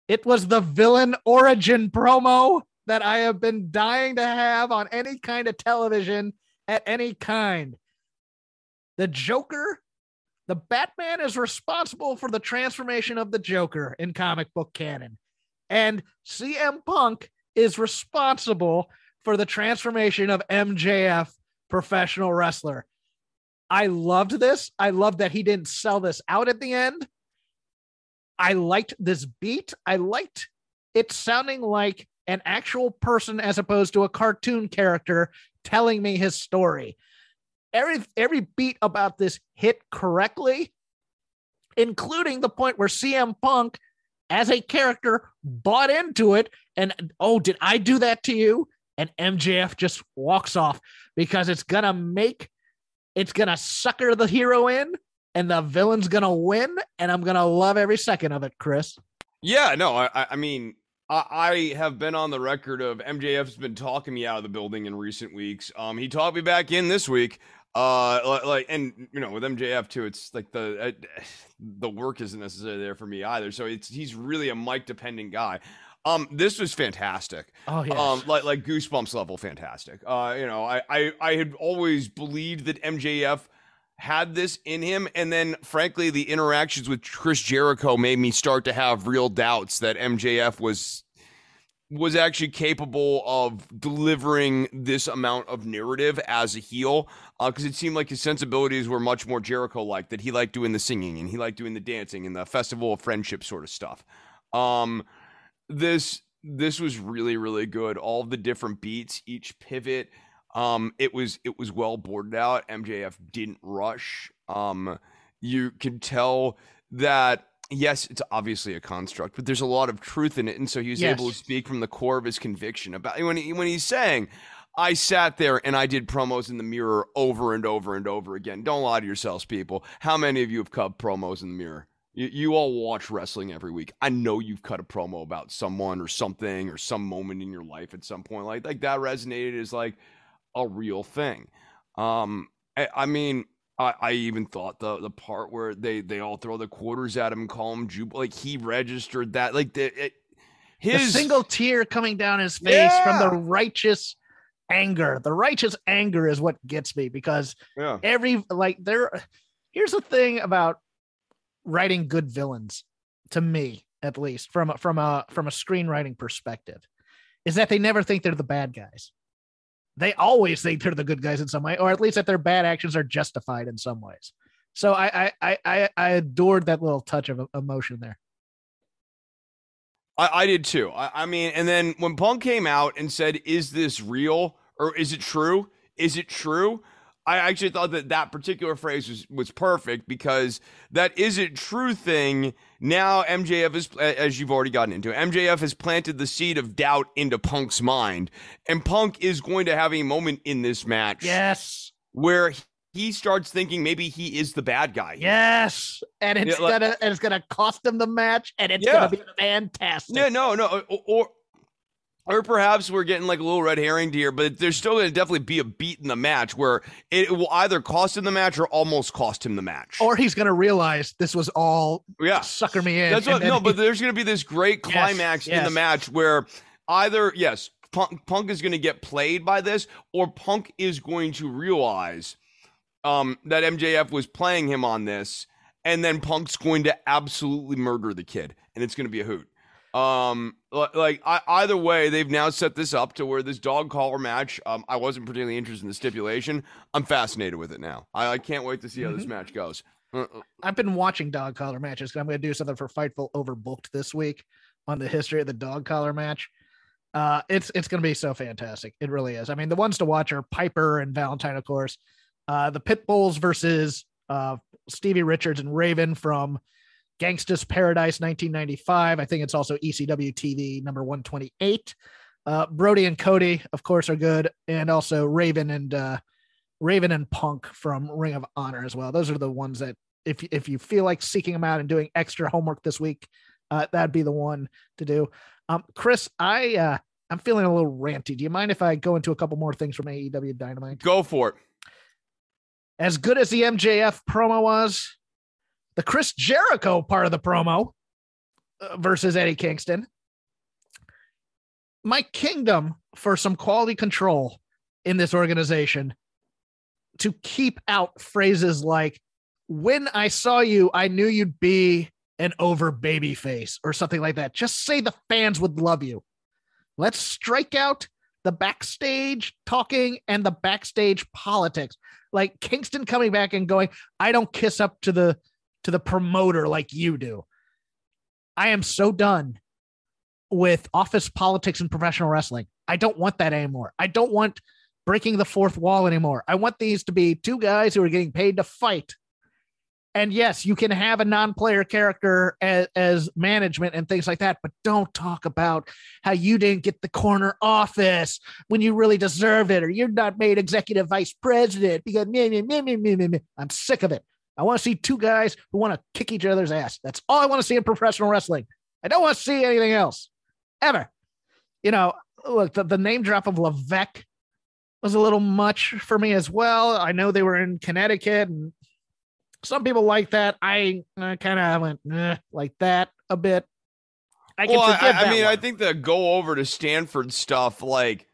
It was the villain origin promo that I have been dying to have on any kind of television at any kind. The Joker, the Batman is responsible for the transformation of the Joker in comic book canon. And CM Punk is responsible for the transformation of MJF, professional wrestler. I loved this. I loved that he didn't sell this out at the end. I liked this beat. I liked it sounding like an actual person as opposed to a cartoon character telling me his story. Every beat about this hit correctly, including the point where CM Punk, as a character, bought into it. And, oh, did I do that to you? And MJF just walks off because it's going to sucker the hero in and the villain's going to win. And I'm going to love every second of it, Chris. Yeah, no, I mean, I have been on the record of MJF's been talking me out of the building in recent weeks. He talked me back in this week. And you know, with MJF too, it's like the work isn't necessarily there for me either. So he's really a mic dependent guy. This was fantastic. Oh yeah. Like goosebumps level fantastic. You know, I had always believed that MJF had this in him, and then frankly the interactions with Chris Jericho made me start to have real doubts that MJF was actually capable of delivering this amount of narrative as a heel, because it seemed like his sensibilities were much more Jericho-like, that he liked doing the singing and he liked doing the dancing and the festival of friendship sort of stuff. This was really, really good. All of the different beats, each pivot, it was well boarded out. MJF didn't rush. You can tell that, yes, it's obviously a construct, but there's a lot of truth in it. And so he was able to speak from the core of his conviction about when he's saying, I sat there and I did promos in the mirror over and over and over again. Don't lie to yourselves, people. How many of you have cut promos in the mirror? You all watch wrestling every week. I know you've cut a promo about someone or something or some moment in your life at some point. Like that resonated as like a real thing. I mean, I even thought the part where they all throw the quarters at him and call him Jubal, like he registered that, like the single tear coming down his face from the righteous anger. The righteous anger is what gets me, because here's the thing about writing good villains, to me at least, from a screenwriting perspective, is that they never think they're the bad guys. They always think they're the good guys in some way, or at least that their bad actions are justified in some ways. So I adored that little touch of emotion there. I did too. I mean, and then when Punk came out and said, is this real or is it true? Is it true? I actually thought that particular phrase was perfect, because that is it true thing. Now MJF is, as you've already gotten into, MJF has planted the seed of doubt into Punk's mind, and Punk is going to have a moment in this match. Yes. Where he starts thinking maybe he is the bad guy. Yes. And it's gonna cost him the match, and it's gonna be fantastic. Yeah, no. Or perhaps we're getting like a little red herring here, but there's still going to definitely be a beat in the match where it will either cost him the match or almost cost him the match. Or he's going to realize this was all sucker me in. But there's going to be this great climax in the match where either, Punk is going to get played by this, or Punk is going to realize that MJF was playing him on this, and then Punk's going to absolutely murder the kid, and it's going to be a hoot. Either way, they've now set this up to where this dog collar match, I wasn't particularly interested in the stipulation. I'm fascinated with it now. I can't wait to see how this match goes. I've been watching dog collar matches, because I'm going to do something for Fightful Overbooked this week on the history of the dog collar match. It's going to be so fantastic. It really is. I mean, the ones to watch are Piper and Valentine, of course. The Pitbulls versus Stevie Richards and Raven from Gangsta's Paradise 1995. I think it's also ECW TV number 128. Brody and Cody, of course, are good, and also Raven and Punk from Ring of Honor as well. Those are the ones that if you feel like seeking them out and doing extra homework this week, that'd be the one to do. Chris, I'm feeling a little ranty. Do you mind if I go into a couple more things from AEW Dynamite? Go for it. As good as the MJF promo was, the Chris Jericho part of the promo versus Eddie Kingston. My kingdom for some quality control in this organization to keep out phrases like, when I saw you, I knew you'd be an over baby face or something like that. Just say the fans would love you. Let's strike out the backstage talking and the backstage politics. Like Kingston coming back and going, I don't kiss up to the promoter like you do. I am so done with office politics in professional wrestling. I don't want that anymore. I don't want breaking the fourth wall anymore. I want these to be two guys who are getting paid to fight. And yes, you can have a non-player character as management and things like that, but don't talk about how you didn't get the corner office when you really deserved it, or you're not made executive vice president because I'm sick of it. I want to see two guys who want to kick each other's ass. That's all I want to see in professional wrestling. I don't want to see anything else, ever. You know, look, the name drop of Levesque was a little much for me as well. I know they were in Connecticut, and some people like that. I kind of went like that a bit. I can forgive that one. I think the go over to Stanford stuff, like,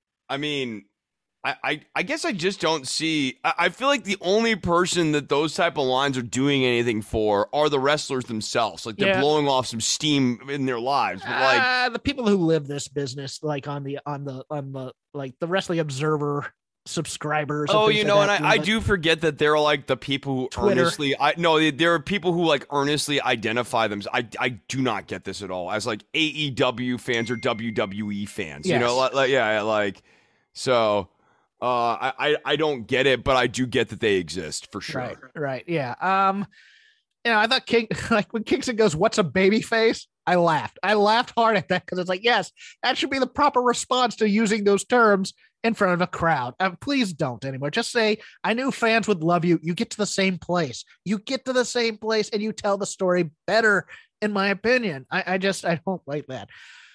I guess I just don't see. I feel like the only person that those type of lines are doing anything for are the wrestlers themselves. Like they're blowing off some steam in their lives. But like the people who live this business, like on the like the Wrestling Observer subscribers. Oh, you know, and I do forget that there are like the people who Twitter. There are people who like earnestly identify them. I do not get this at all as like AEW fans or WWE fans. Yes. You know, so. I don't get it, but I do get that they exist for sure. Right. Yeah. You know, I thought when Kingston goes, "What's a baby face?" I laughed hard at that because it's like, yes, that should be the proper response to using those terms in front of a crowd. Please don't anymore. Just say, I knew fans would love you. You get to the same place. And you tell the story better, in my opinion. I don't like that.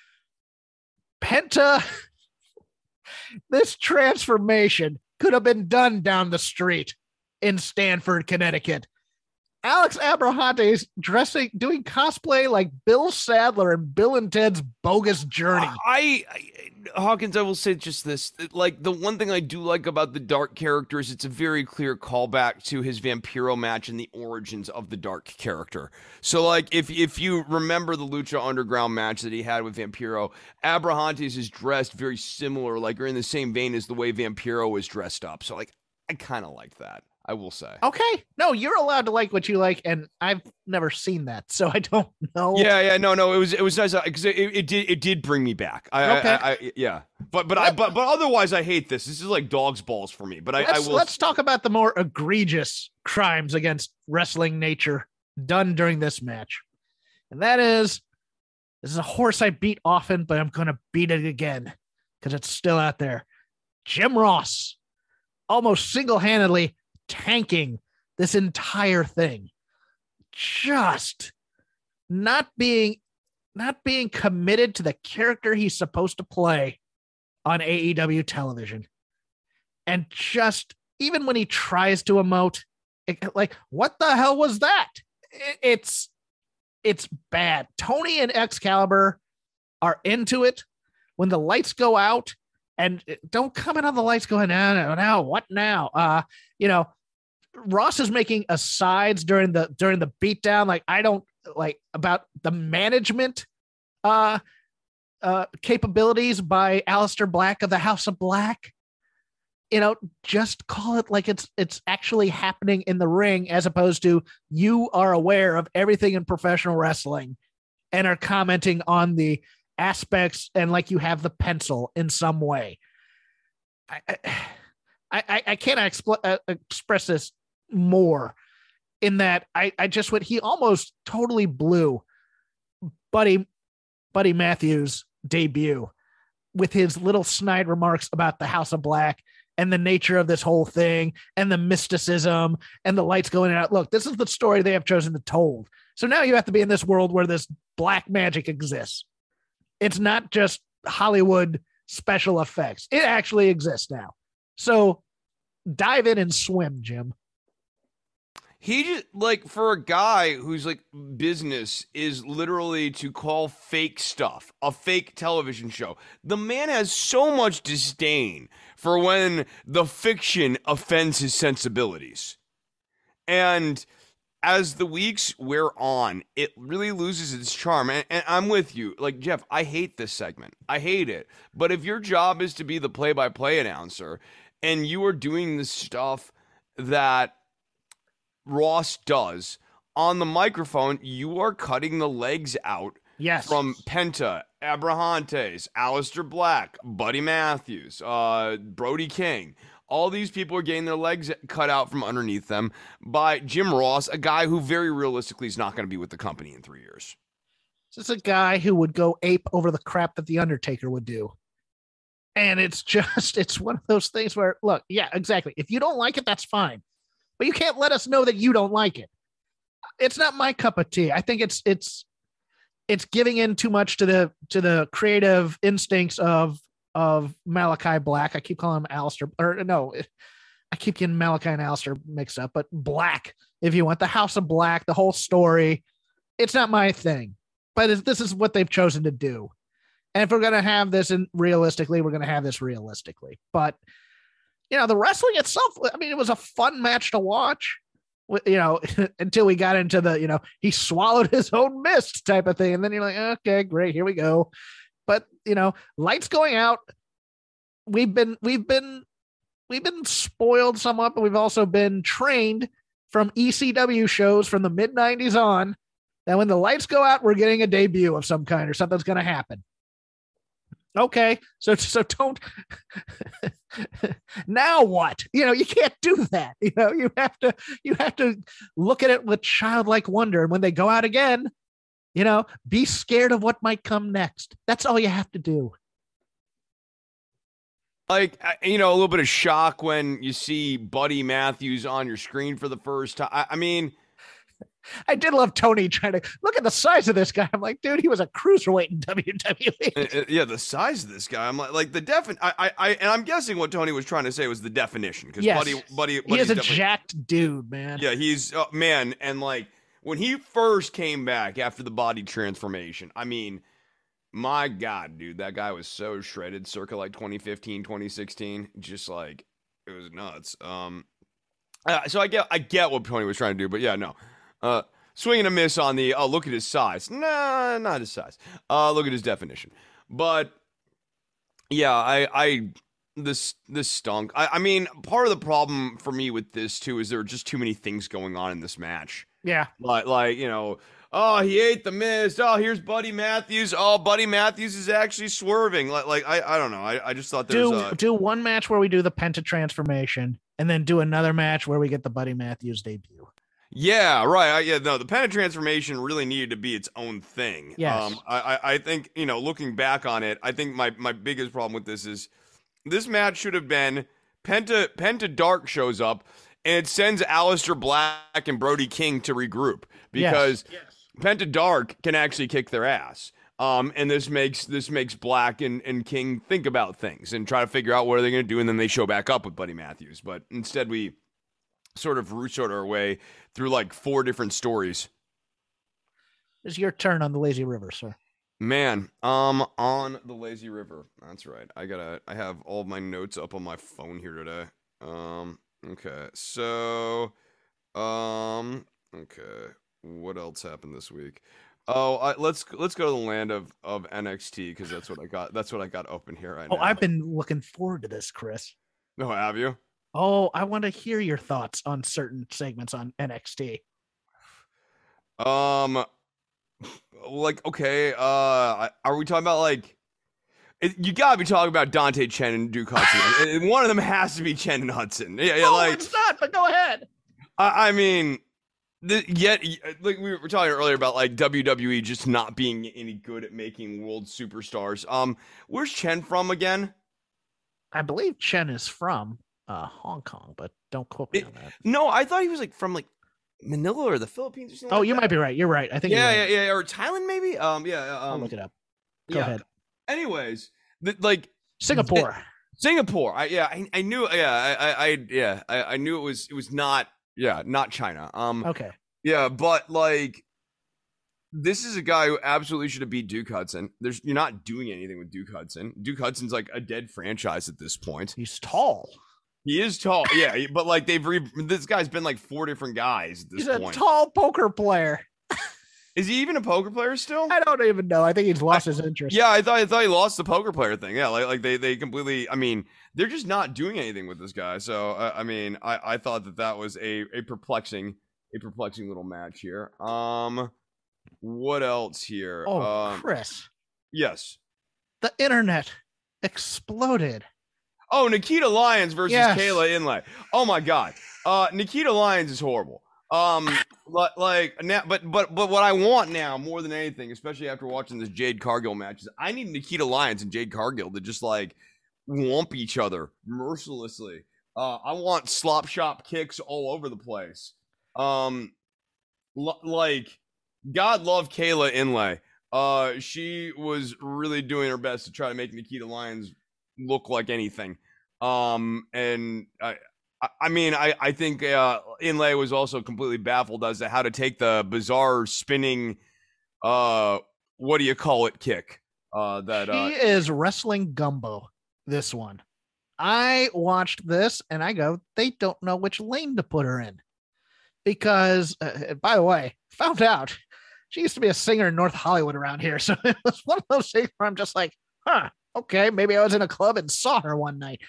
Penta. This transformation could have been done down the street in Stanford, Connecticut. Alex Abrahantes doing cosplay like Bill Sadler and Bill and Ted's Bogus Journey. Hawkins, I will say just this. Like, the one thing I do like about the Dark character is it's a very clear callback to his Vampiro match and the origins of the Dark character. So, like, if you remember the Lucha Underground match that he had with Vampiro, Abrahantes is dressed very similar, like, or in the same vein as the way Vampiro was dressed up. So, like, I kind of like that, I will say. Okay. No, you're allowed to like what you like, and I've never seen that, so I don't know. Yeah, no, it was nice because it did bring me back. But otherwise I hate this. This is like dog's balls for me. But let's talk about the more egregious crimes against wrestling nature done during this match, and this is a horse I beat often, but I'm gonna beat it again because it's still out there. Jim Ross almost single-handedly tanking this entire thing, just not being committed to the character he's supposed to play on AEW television. And just, even when he tries to emote, like, what the hell was that? It's bad. Tony and Excalibur are into it when the lights go out, and don't comment on the lights going, no, what now? You know, Ross is making asides during the beatdown. Like, I don't like about the management capabilities by Aleister Black of the House of Black. You know, just call it like it's actually happening in the ring, as opposed to you are aware of everything in professional wrestling and are commenting on the aspects and like you have the pencil in some way. I can't express this more in that I just went, he almost totally blew Buddy Matthews' debut with his little snide remarks about the House of Black and the nature of this whole thing and the mysticism and the lights going out. Look, this is the story they have chosen to tell. So now you have to be in this world where this black magic exists. It's not just Hollywood special effects. It actually exists now. So dive in and swim, Jim. He just, like, for a guy whose, like, business is literally to call fake stuff a fake television show, the man has so much disdain for when the fiction offends his sensibilities. And as the weeks wear on, it really loses its charm. And I'm with you. Like, Jeff, I hate this segment. I hate it. But if your job is to be the play-by-play announcer and you are doing the stuff that Ross does on the microphone, you are cutting the legs out from Penta, Abrahantes, Aleister Black, Buddy Matthews, Brody King. All these people are getting their legs cut out from underneath them by Jim Ross, a guy who very realistically is not going to be with the company in 3 years. This is a guy who would go ape over the crap that The Undertaker would do. And it's one of those things where, look, yeah, exactly. If you don't like it, that's fine. But you can't let us know that you don't like it. It's not my cup of tea. I think it's giving in too much to the creative instincts of Malachi Black. I keep calling him Aleister, or no, I keep getting Malachi and Aleister mixed up, but Black, if you want, the House of Black, the whole story. It's not my thing, but this is what they've chosen to do. And if we're going to have this realistically, we're going to have this realistically. But the wrestling itself, I mean, it was a fun match to watch, until we got into the, he swallowed his own mist type of thing. And then you're like, okay, great. Here we go. But, lights going out. We've been spoiled somewhat, but we've also been trained from ECW shows from the mid 90s on that when the lights go out, we're getting a debut of some kind or something's going to happen. Okay, so don't. Now what? You can't do that. You have to look at it with childlike wonder. And when they go out again, be scared of what might come next. That's all you have to do. Like, a little bit of shock when you see Buddy Matthews on your screen for the first time. I mean, I did love Tony trying to look at the size of this guy. I'm like, dude, he was a cruiserweight in WWE. Yeah, the size of this guy. I'm like the and I'm guessing what Tony was trying to say was the definition, because Buddy he is a jacked dude, man. Yeah, he's man, and like when he first came back after the body transformation, I mean, my God, dude, that guy was so shredded circa like 2015, 2016, just like it was nuts. So I get what Tony was trying to do, but yeah, no. Swing and a miss on the, look at his size. Nah, not his size. Look at his definition. But yeah, this stunk. I mean, part of the problem for me with this too is there are just too many things going on in this match. Yeah. Like, oh, he ate the mist. Oh, here's Buddy Matthews. Oh, Buddy Matthews is actually swerving. Like I don't know. I just thought do one match where we do the Penta transformation and then do another match where we get the Buddy Matthews debut. Yeah, right. The Penta transformation really needed to be its own thing. Yes. I think, looking back on it, I think my biggest problem with this is this match should have been Penta Dark shows up and it sends Aleister Black and Brody King to regroup because Penta Dark can actually kick their ass. And this makes Black and King think about things and try to figure out what are they going to do, and then they show back up with Buddy Matthews. But instead we sort of root our way through like 4 different stories. It's your turn on the Lazy River, sir. Man, on the Lazy River. That's right. I have all of my notes up on my phone here today. Okay. So, okay. What else happened this week? Oh, let's go to the land of NXT, because that's what I got. That's what I got open here right now. Oh, I've been looking forward to this, Chris. Oh, have you? Oh, I want to hear your thoughts on certain segments on NXT. Like, okay, are we talking about like? You gotta be talking about Dante Chen and Duke Hudson, and one of them has to be Chen and Hudson. Yeah, no, like it's not. But go ahead. I mean, like we were talking earlier about like WWE just not being any good at making world superstars. Where's Chen from again? I believe Chen is from Hong Kong, but don't quote me on that. No, I thought he was like from like Manila or the Philippines or something. Oh, you might be right. You're right. I think. Yeah, or Thailand maybe. I'll look it up. Go ahead. Anyways, like Singapore. I knew. I knew it was not Yeah, not China. Okay. Yeah, but like, this is a guy who absolutely should have beat Duke Hudson. You're not doing anything with Duke Hudson. Duke Hudson's like a dead franchise at this point. He's tall. He is tall, yeah, but like this guy's been like 4 different guys at this point. He's a tall poker player. Is he even a poker player still? I don't even know. I think he's lost his interest. Yeah, I thought he lost the poker player thing. Yeah, like they completely. I mean, they're just not doing anything with this guy. So I mean, I thought that was a perplexing little match here. What else here? Oh, Chris. Yes. The internet exploded. Oh, Nikita Lyons versus Kayla Inlay. Oh my God. Nikita Lyons is horrible. Like now, but what I want now more than anything, especially after watching this Jade Cargill match, is I need Nikita Lyons and Jade Cargill to just like whomp each other mercilessly. I want slop shop kicks all over the place. Like, God love Kayla Inlay. She was really doing her best to try to make Nikita Lyons look like anything. And I mean, I think Inlay was also completely baffled as to how to take the bizarre spinning, what do you call it, kick. He is wrestling gumbo, this one. I watched this and I go, they don't know which lane to put her in. Because, by the way, found out she used to be a singer in North Hollywood around here. So it was one of those things where I'm just like, okay, maybe I was in a club and saw her one night.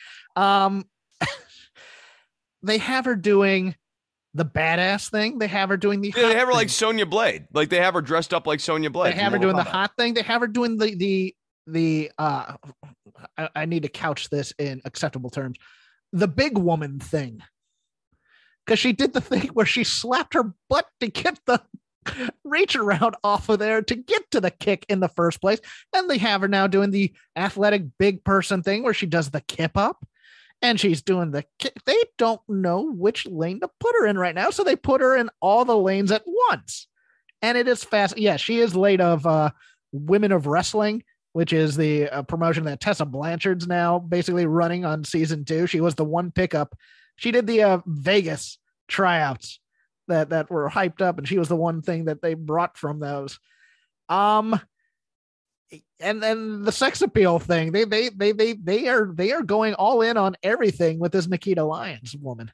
They have her doing the badass thing. They have her doing the hot they have her thing. like Sonya Blade. Like they have her dressed up like Sonya Blade. They have her doing the hot thing. They have her doing the I need to couch this in acceptable terms. The big woman thing. Because she did the thing where she slapped her butt to get the reach around off of there to get to the kick in the first place. And they have her now doing the athletic big person thing where she does the kip up. And she's doing the kick. They don't know which lane to put her in right now. So they put her in all the lanes at once. And it is fast. Yeah, she is late of Women of Wrestling, which is the promotion that Tessa Blanchard's now basically running on season 2. She was the one pickup. She did the Vegas tryouts that were hyped up. And she was the one thing that they brought from those. And then the sex appeal thing, they are going all in on everything with this Nikita Lyons woman.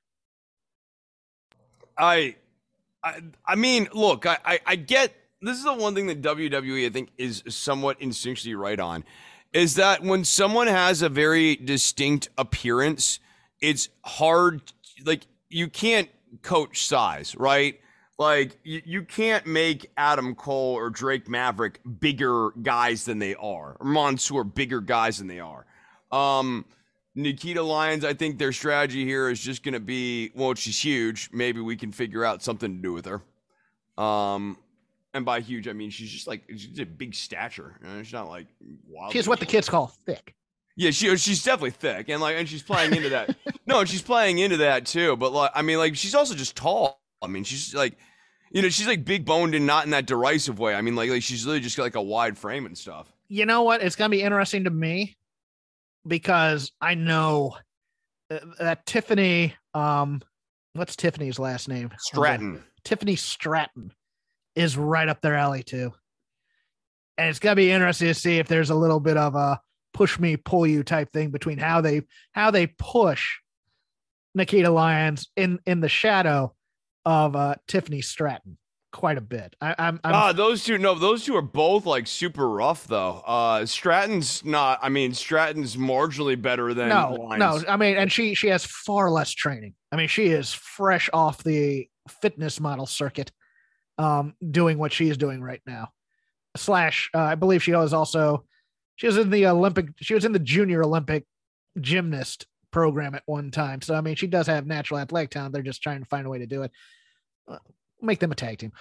I mean, look, I get, this is the one thing that WWE I think is somewhat instinctually right on, is that when someone has a very distinct appearance, it's hard, like you can't coach size, right? Like, you can't make Adam Cole or Drake Maverick bigger guys than they are, or Mansoor bigger guys than they are. Nikita Lyons, I think their strategy here is just going to be, well, she's huge. Maybe we can figure out something to do with her. And by huge, I mean she's a big stature. You know, she's not like wild. She's what the kids call thick. Yeah, she's definitely thick, and she's playing into that. No, she's playing into that too. But like, I mean, like she's also just tall. I mean, she's like, you know, she's like big boned and not in that derisive way. I mean, like she's really just got like a wide frame and stuff. You know what? It's gonna be interesting to me because I know that Tiffany. What's Tiffany's last name? Stratton. Tiffany Stratton is right up their alley too, and it's gonna be interesting to see if there's a little bit of a push me, pull you type thing between how they push Nikita Lyons in the shadow of Tiffany Stratton quite a bit. Those two are both like super rough though. Stratton's not. I mean, Stratton's marginally better than Lyons. No. I mean, and she has far less training. I mean, she is fresh off the fitness model circuit, doing what she's doing right now. I believe she was in the junior Olympic gymnast program at one time. So, I mean, she does have natural athletic talent. They're just trying to find a way to do it. Make them a tag team.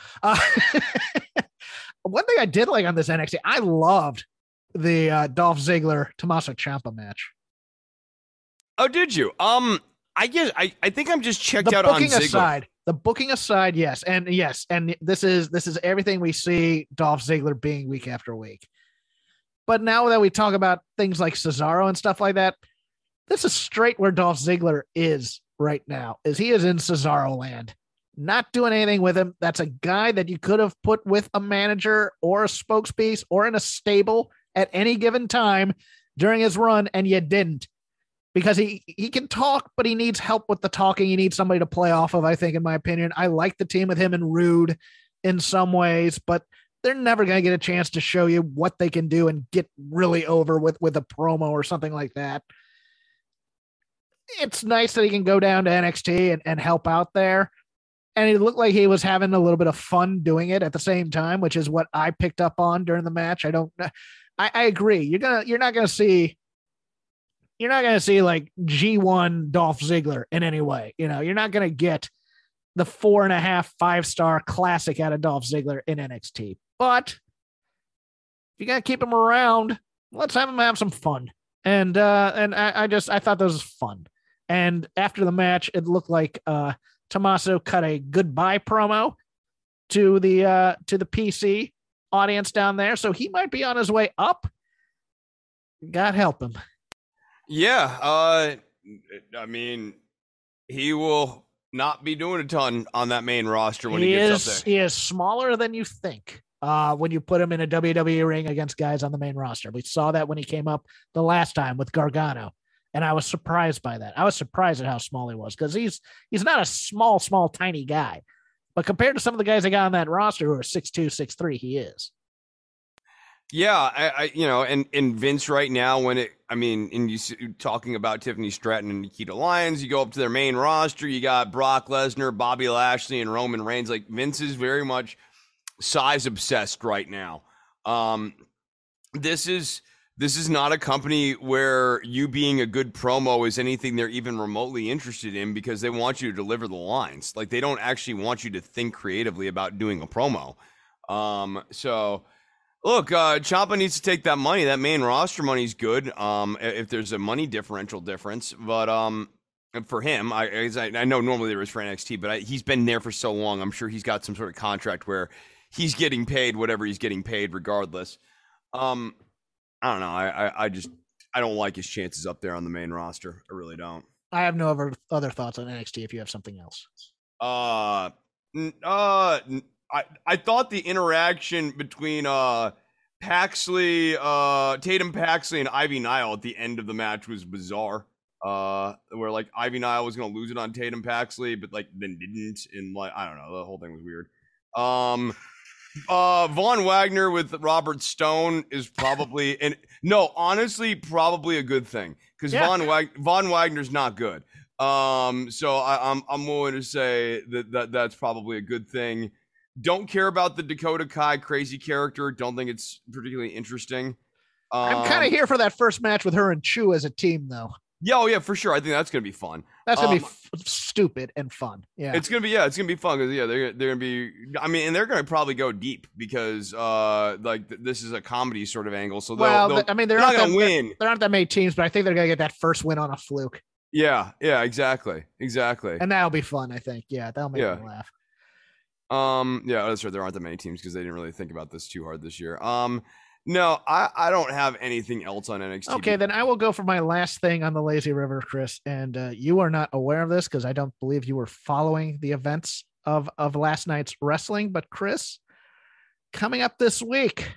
One thing I did like on this NXT, I loved the Dolph Ziggler Tommaso Ciampa match. Oh, did you? I guess I think I'm just checked out on Ziggler. The booking aside, yes, and this is everything we see Dolph Ziggler being week after week. But now that we talk about things like Cesaro and stuff like that, this is straight where Dolph Ziggler is right now. He is in Cesaro land not doing anything with him. That's a guy that you could have put with a manager or a spokespiece or in a stable at any given time during his run, and you didn't, because he can talk, but he needs help with the talking. He needs somebody to play off of, I think, in my opinion. I like the team with him and Rude in some ways, but they're never going to get a chance to show you what they can do and get really over with a promo or something like that. It's nice that he can go down to NXT and help out there. And it looked like he was having a little bit of fun doing it at the same time, which is what I picked up on during the match. I agree. You're not going to see like G1 Dolph Ziggler in any way. You're not going to get the 4.5, 5-star classic out of Dolph Ziggler in NXT. But if you got to keep him around, let's have him have some fun. And I thought this was fun. And after the match, it looked like Tommaso cut a goodbye promo to the PC audience down there. So he might be on his way up. God help him. Yeah. I mean, he will not be doing a ton on that main roster when he gets up there. He is smaller than you think when you put him in a WWE ring against guys on the main roster. We saw that when he came up the last time with Gargano. And I was surprised by that. I was surprised at how small he was, because he's not a small, tiny guy. But compared to some of the guys they got on that roster who are 6'2", 6'3", he is. Yeah, and Vince right now, and you talking about Tiffany Stratton and Nikita Lyons, you go up to their main roster, you got Brock Lesnar, Bobby Lashley, and Roman Reigns. Like, Vince is very much size obsessed right now. This is not a company where you being a good promo is anything they're even remotely interested in, because they want you to deliver the lines. Like, they don't actually want you to think creatively about doing a promo. So look, Ciampa needs to take that money. That main roster money is good. If there's a money differential difference, but for him, I know normally there is for NXT, but he's been there for so long. I'm sure he's got some sort of contract where he's getting paid whatever he's getting paid regardless. I don't know. I don't like his chances up there on the main roster. I really don't. I have no other thoughts on NXT if you have something else. I thought the interaction between Paxley, Tatum Paxley, and Ivy Nile at the end of the match was bizarre. Where like Ivy Nile was gonna lose it on Tatum Paxley, but like then didn't, and like I don't know, the whole thing was weird. Von Wagner with Robert Stone is probably probably a good thing, because Von Wagner's not good. So I'm willing to say that's probably a good thing. Don't care about the Dakota Kai crazy character. Don't think it's particularly interesting. I'm kind of here for that first match with her and Chu as a team, though. Yeah, oh yeah, for sure. I think that's gonna be fun. That's gonna be stupid and fun. Yeah, it's gonna be fun, because they're gonna be. I mean, and they're gonna probably go deep, because this is a comedy sort of angle. So they're not gonna win. There aren't that many teams, but I think they're gonna get that first win on a fluke. Yeah, exactly. And that'll be fun. I think. Yeah, that'll make me laugh. Yeah, that's right. There aren't that many teams because they didn't really think about this too hard this year. No, I don't have anything else on NXT. Okay, then I will go for my last thing on the Lazy River, Chris. And you are not aware of this because I don't believe you were following the events of last night's wrestling. But Chris, coming up this week,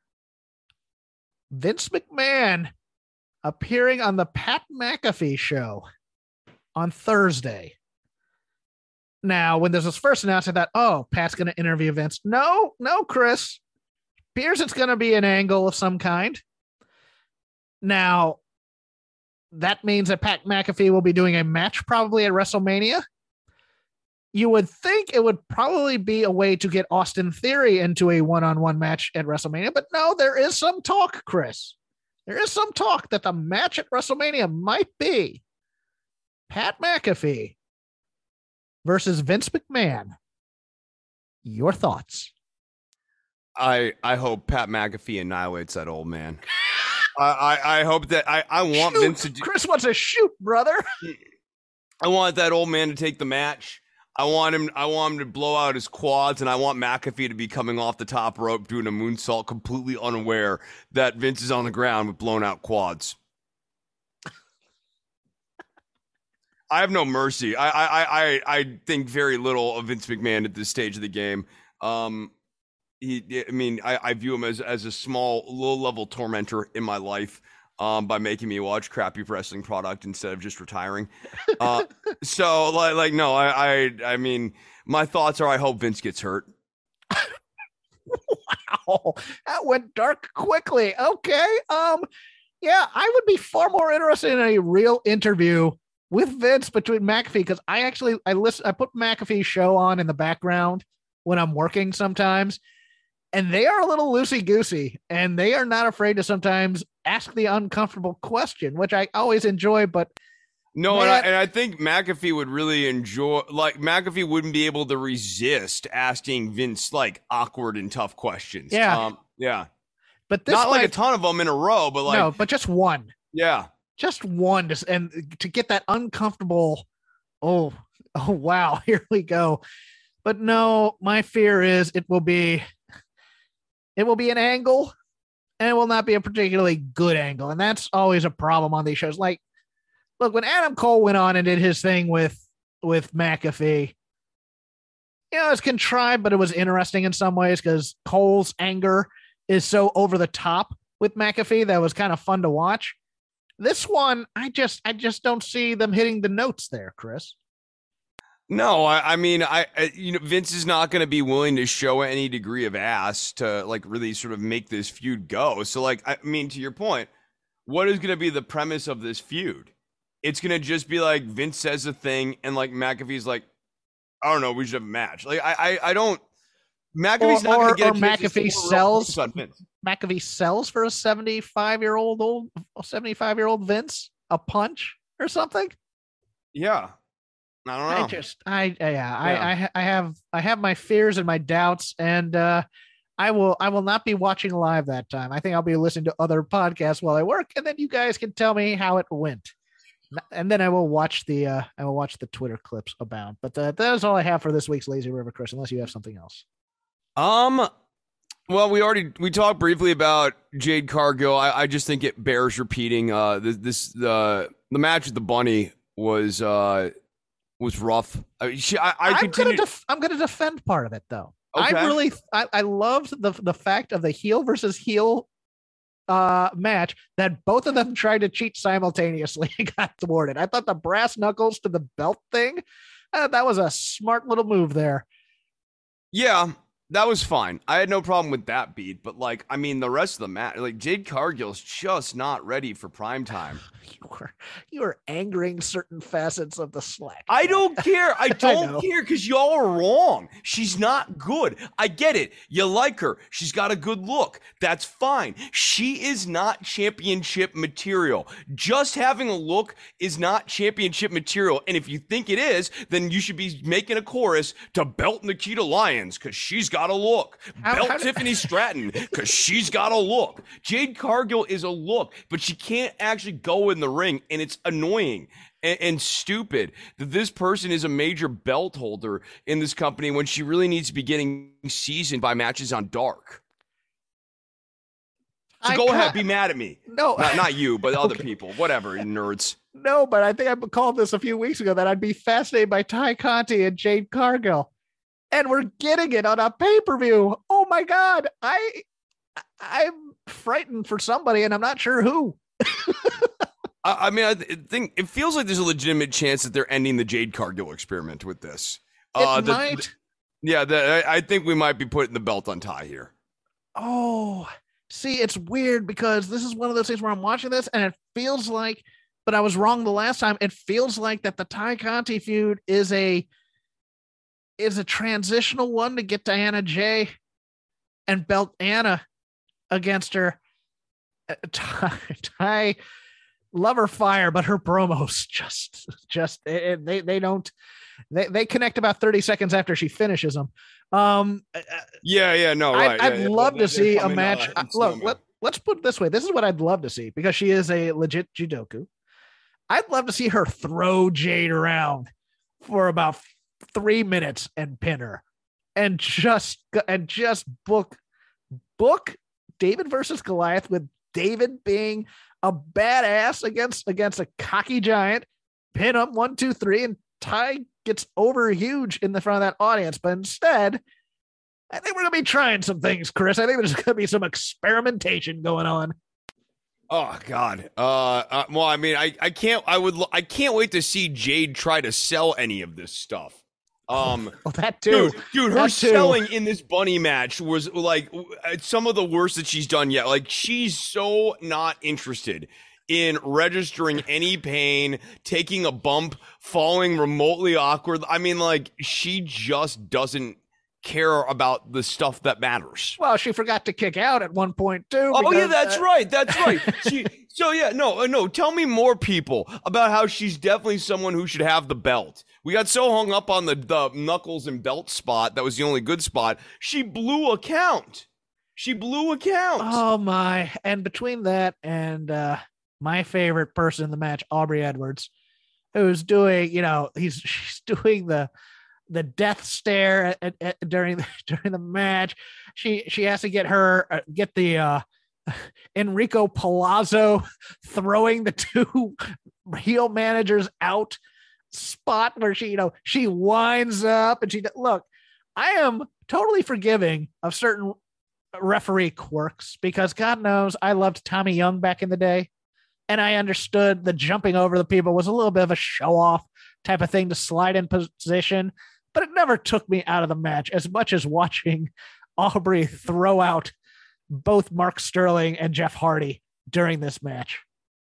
Vince McMahon appearing on the Pat McAfee show on Thursday. Now, when this was first announced, I thought, oh, Pat's going to interview Vince. No, Chris. Appears it's going to be an angle of some kind. Now, that means that Pat McAfee will be doing a match probably at WrestleMania. You would think it would probably be a way to get Austin Theory into a one-on-one match at WrestleMania, but no, there is some talk, Chris. There is some talk that the match at WrestleMania might be Pat McAfee versus Vince McMahon. Your thoughts? I hope Pat McAfee annihilates that old man. I hope that I want shoot. Vince to do. Chris wants to shoot, brother. I want that old man to take the match. I want him to blow out his quads, and I want McAfee to be coming off the top rope doing a moonsault, completely unaware that Vince is on the ground with blown out quads. I have no mercy. I think very little of Vince McMahon at this stage of the game. I view him as a small, low-level tormentor in my life by making me watch crappy wrestling product instead of just retiring. No, I mean, my thoughts are I hope Vince gets hurt. Wow, that went dark quickly. Okay. Yeah, I would be far more interested in a real interview with Vince between McAfee, because I put McAfee's show on in the background when I'm working sometimes, and they are a little loosey-goosey, and they are not afraid to sometimes ask the uncomfortable question, which I always enjoy, but no, and I think McAfee would really enjoy, like, McAfee wouldn't be able to resist asking Vince, like, awkward and tough questions. Yeah. Yeah. But this not like a ton of them in a row, but like, no, but just one. Yeah. Just one, and to get that uncomfortable, oh wow, here we go. But no, my fear is it will be an angle, and it will not be a particularly good angle, and that's always a problem on these shows. Like, look, when Adam Cole went on and did his thing with McAfee, it's contrived, but it was interesting in some ways because Cole's anger is so over the top with McAfee that was kind of fun to watch. This one, I just don't see them hitting the notes there, Chris. No, I mean, Vince is not going to be willing to show any degree of ass to like really sort of make this feud go. So, like, I mean, to your point, what is going to be the premise of this feud? It's going to just be like Vince says a thing and like McAfee's like, I don't know, we should have a match. Like, I don't. McAfee's not going to get a McAfee sells. McAfee sells for a 75-year-old Vince a punch or something. Yeah, I don't know. I have my fears and my doubts, and I will not be watching live that time. I think I'll be listening to other podcasts while I work, and then you guys can tell me how it went. And then I will watch the Twitter clips abound. But that is all I have for this week's Lazy River, Chris, unless you have something else. Well, we talked briefly about Jade Cargill. I just think it bears repeating. The match with the Bunny was rough. I'm going to defend part of it though. Okay. I loved the fact of the heel versus heel match that both of them tried to cheat simultaneously and got thwarted. I thought the brass knuckles to the belt thing, that was a smart little move there. Yeah, that was fine. I had no problem with that beat, but like, I mean, the rest of the match, like Jade Cargill's just not ready for prime time. You were angering certain facets of the Slack. I don't care. I don't care because y'all are wrong. She's not good. I get it. You like her. She's got a good look. That's fine. She is not championship material. Just having a look is not championship material. And if you think it is, then you should be making a chorus to belt Nikita Lyons because she's got a look. Belt Tiffany Stratton because she's got a look. Jade Cargill is a look, but she can't actually go in the ring, and it's annoying and stupid that this person is a major belt holder in this company when she really needs to be getting seasoned by matches on Dark. So go ahead, be mad at me. No, not you, but other people, whatever, nerds. No, but I think I called this a few weeks ago that I'd be fascinated by Ty Conti and Jade Cargill, and we're getting it on a pay-per-view. Oh my God, I'm frightened for somebody, and I'm not sure who. I mean, I think it feels like there's a legitimate chance that they're ending the Jade Cargill experiment with this. It might. I think we might be putting the belt on Ty here. Oh, see, it's weird because this is one of those things where I'm watching this and it feels like, but I was wrong the last time. It feels like that the Ty Conti feud is a transitional one to get Diana J and belt Anna against her. Ty love her fire, but her promos they connect about 30 seconds after she finishes them. I'd love to see a match. Look, let's put it this way. This is what I'd love to see because she is a legit judoku. I'd love to see her throw Jade around for about 3 minutes and pin her and just book David versus Goliath with David being a badass against a cocky giant, pin them 1, 2, 3, and Ty gets over huge in the front of that audience. But instead, I think we're going to be trying some things, Chris. I think there's going to be some experimentation going on. Oh God. Well, I mean, I can't wait to see Jade try to sell any of this stuff. Well, that too. Dude, her selling in this bunny match was like some of the worst that she's done yet. Like, she's so not interested in registering any pain, taking a bump, falling remotely awkward. I mean, like, she just doesn't care about the stuff that matters. Well, she forgot to kick out at one point too. Oh yeah, that's right. No. Tell me more, people, about how she's definitely someone who should have the belt. We got so hung up on the knuckles and belt spot. That was the only good spot. She blew a count. Oh my. And between that and my favorite person in the match, Aubrey Edwards, who's doing, she's doing the death stare during the match. She has to get the Enrico Palazzo throwing the two heel managers out spot where she winds up and look, I am totally forgiving of certain referee quirks because God knows I loved Tommy Young back in the day. And I understood the jumping over the people was a little bit of a show off type of thing to slide in position, but it never took me out of the match as much as watching Aubrey throw out both Mark Sterling and Jeff Hardy during this match.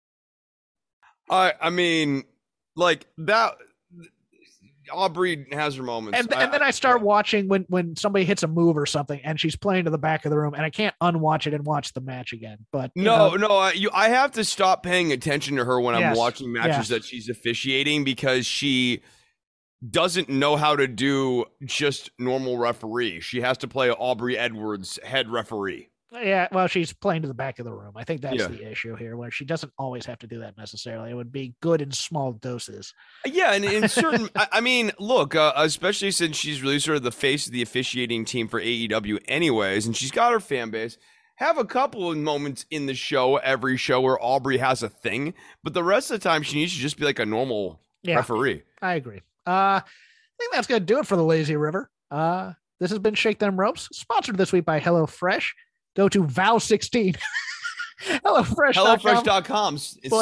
I mean, like that. Aubrey has her moments. And then I start watching when somebody hits a move or something and she's playing to the back of the room and I can't unwatch it and watch the match again. But I have to stop paying attention to her when I'm watching matches that she's officiating because she doesn't know how to do just normal referee. She has to play Aubrey Edwards head referee. Yeah, well, she's playing to the back of the room. I think that's the issue here, where she doesn't always have to do that necessarily. It would be good in small doses. Yeah, and in certain, I mean, look, especially since she's really sort of the face of the officiating team for AEW anyways, and she's got her fan base, have a couple of moments in the show, every show, where Aubrey has a thing, but the rest of the time she needs to just be like a normal referee. I agree. I think that's going to do it for the Lazy River. This has been Shake Them Ropes, sponsored this week by HelloFresh. Go to VOW16. HelloFresh.com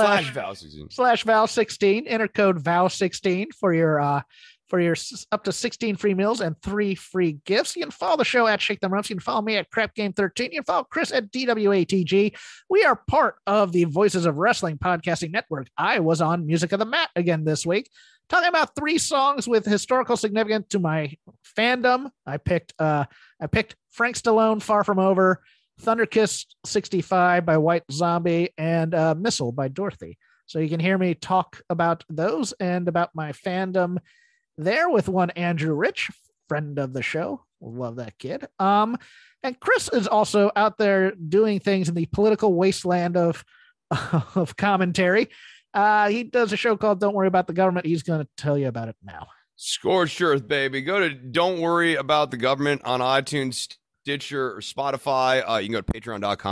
/VOW16. Enter code VOW16 for your up to 16 free meals and 3 free gifts. You can follow the show at Shake Them Ropes. You can follow me at Crap Game 13. You can follow Chris at DWATG. We are part of the Voices of Wrestling podcasting network. I was on Music of the Mat again this week, talking about 3 songs with historical significance to my fandom. I picked Frank Stallone, Far From Over, Thunderkiss 65 by White Zombie, and Missile by Dorothy. So you can hear me talk about those and about my fandom there with one Andrew Rich, friend of the show. Love that kid. And Chris is also out there doing things in the political wasteland of commentary. He does a show called Don't Worry About the Government. He's going to tell you about it now. Scorched earth, baby. Go to Don't Worry About the Government on iTunes, Stitcher, or Spotify. You can go to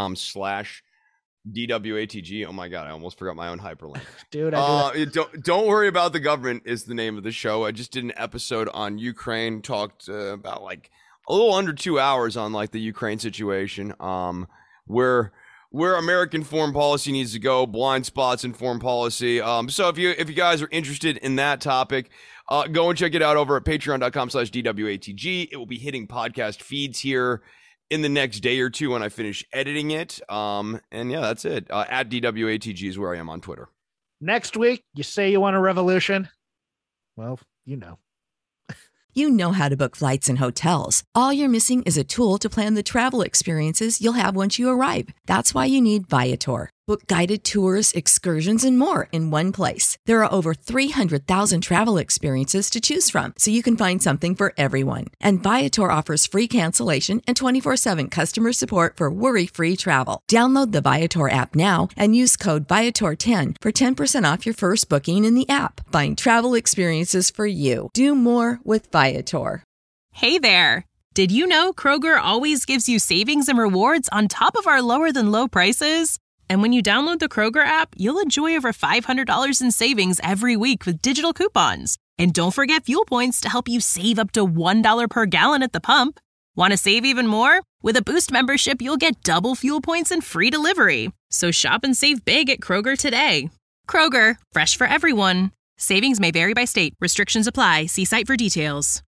patreon.com/DWATG. Oh my God, I almost forgot my own hyperlink. Dude, Don't Worry About the Government is the name of the show. I just did an episode on Ukraine, talked about like a little under 2 hours on like the Ukraine situation, where American foreign policy needs to go, blind spots in foreign policy. So if you guys are interested in that topic, go and check it out over at patreon.com/DWATG. It will be hitting podcast feeds here in the next day or two when I finish editing it. And yeah, that's it. At DWATG is where I am on Twitter. Next week, you say you want a revolution. Well, you know. You know how to book flights and hotels. All you're missing is a tool to plan the travel experiences you'll have once you arrive. That's why you need Viator. Book guided tours, excursions, and more in one place. There are over 300,000 travel experiences to choose from, so you can find something for everyone. And Viator offers free cancellation and 24/7 customer support for worry-free travel. Download the Viator app now and use code Viator10 for 10% off your first booking in the app. Find travel experiences for you. Do more with Viator. Hey there. Did you know Kroger always gives you savings and rewards on top of our lower than low prices? And when you download the Kroger app, you'll enjoy over $500 in savings every week with digital coupons. And don't forget Fuel Points to help you save up to $1 per gallon at the pump. Want to save even more? With a Boost membership, you'll get double Fuel Points and free delivery. So shop and save big at Kroger today. Kroger, fresh for everyone. Savings may vary by state. Restrictions apply. See site for details.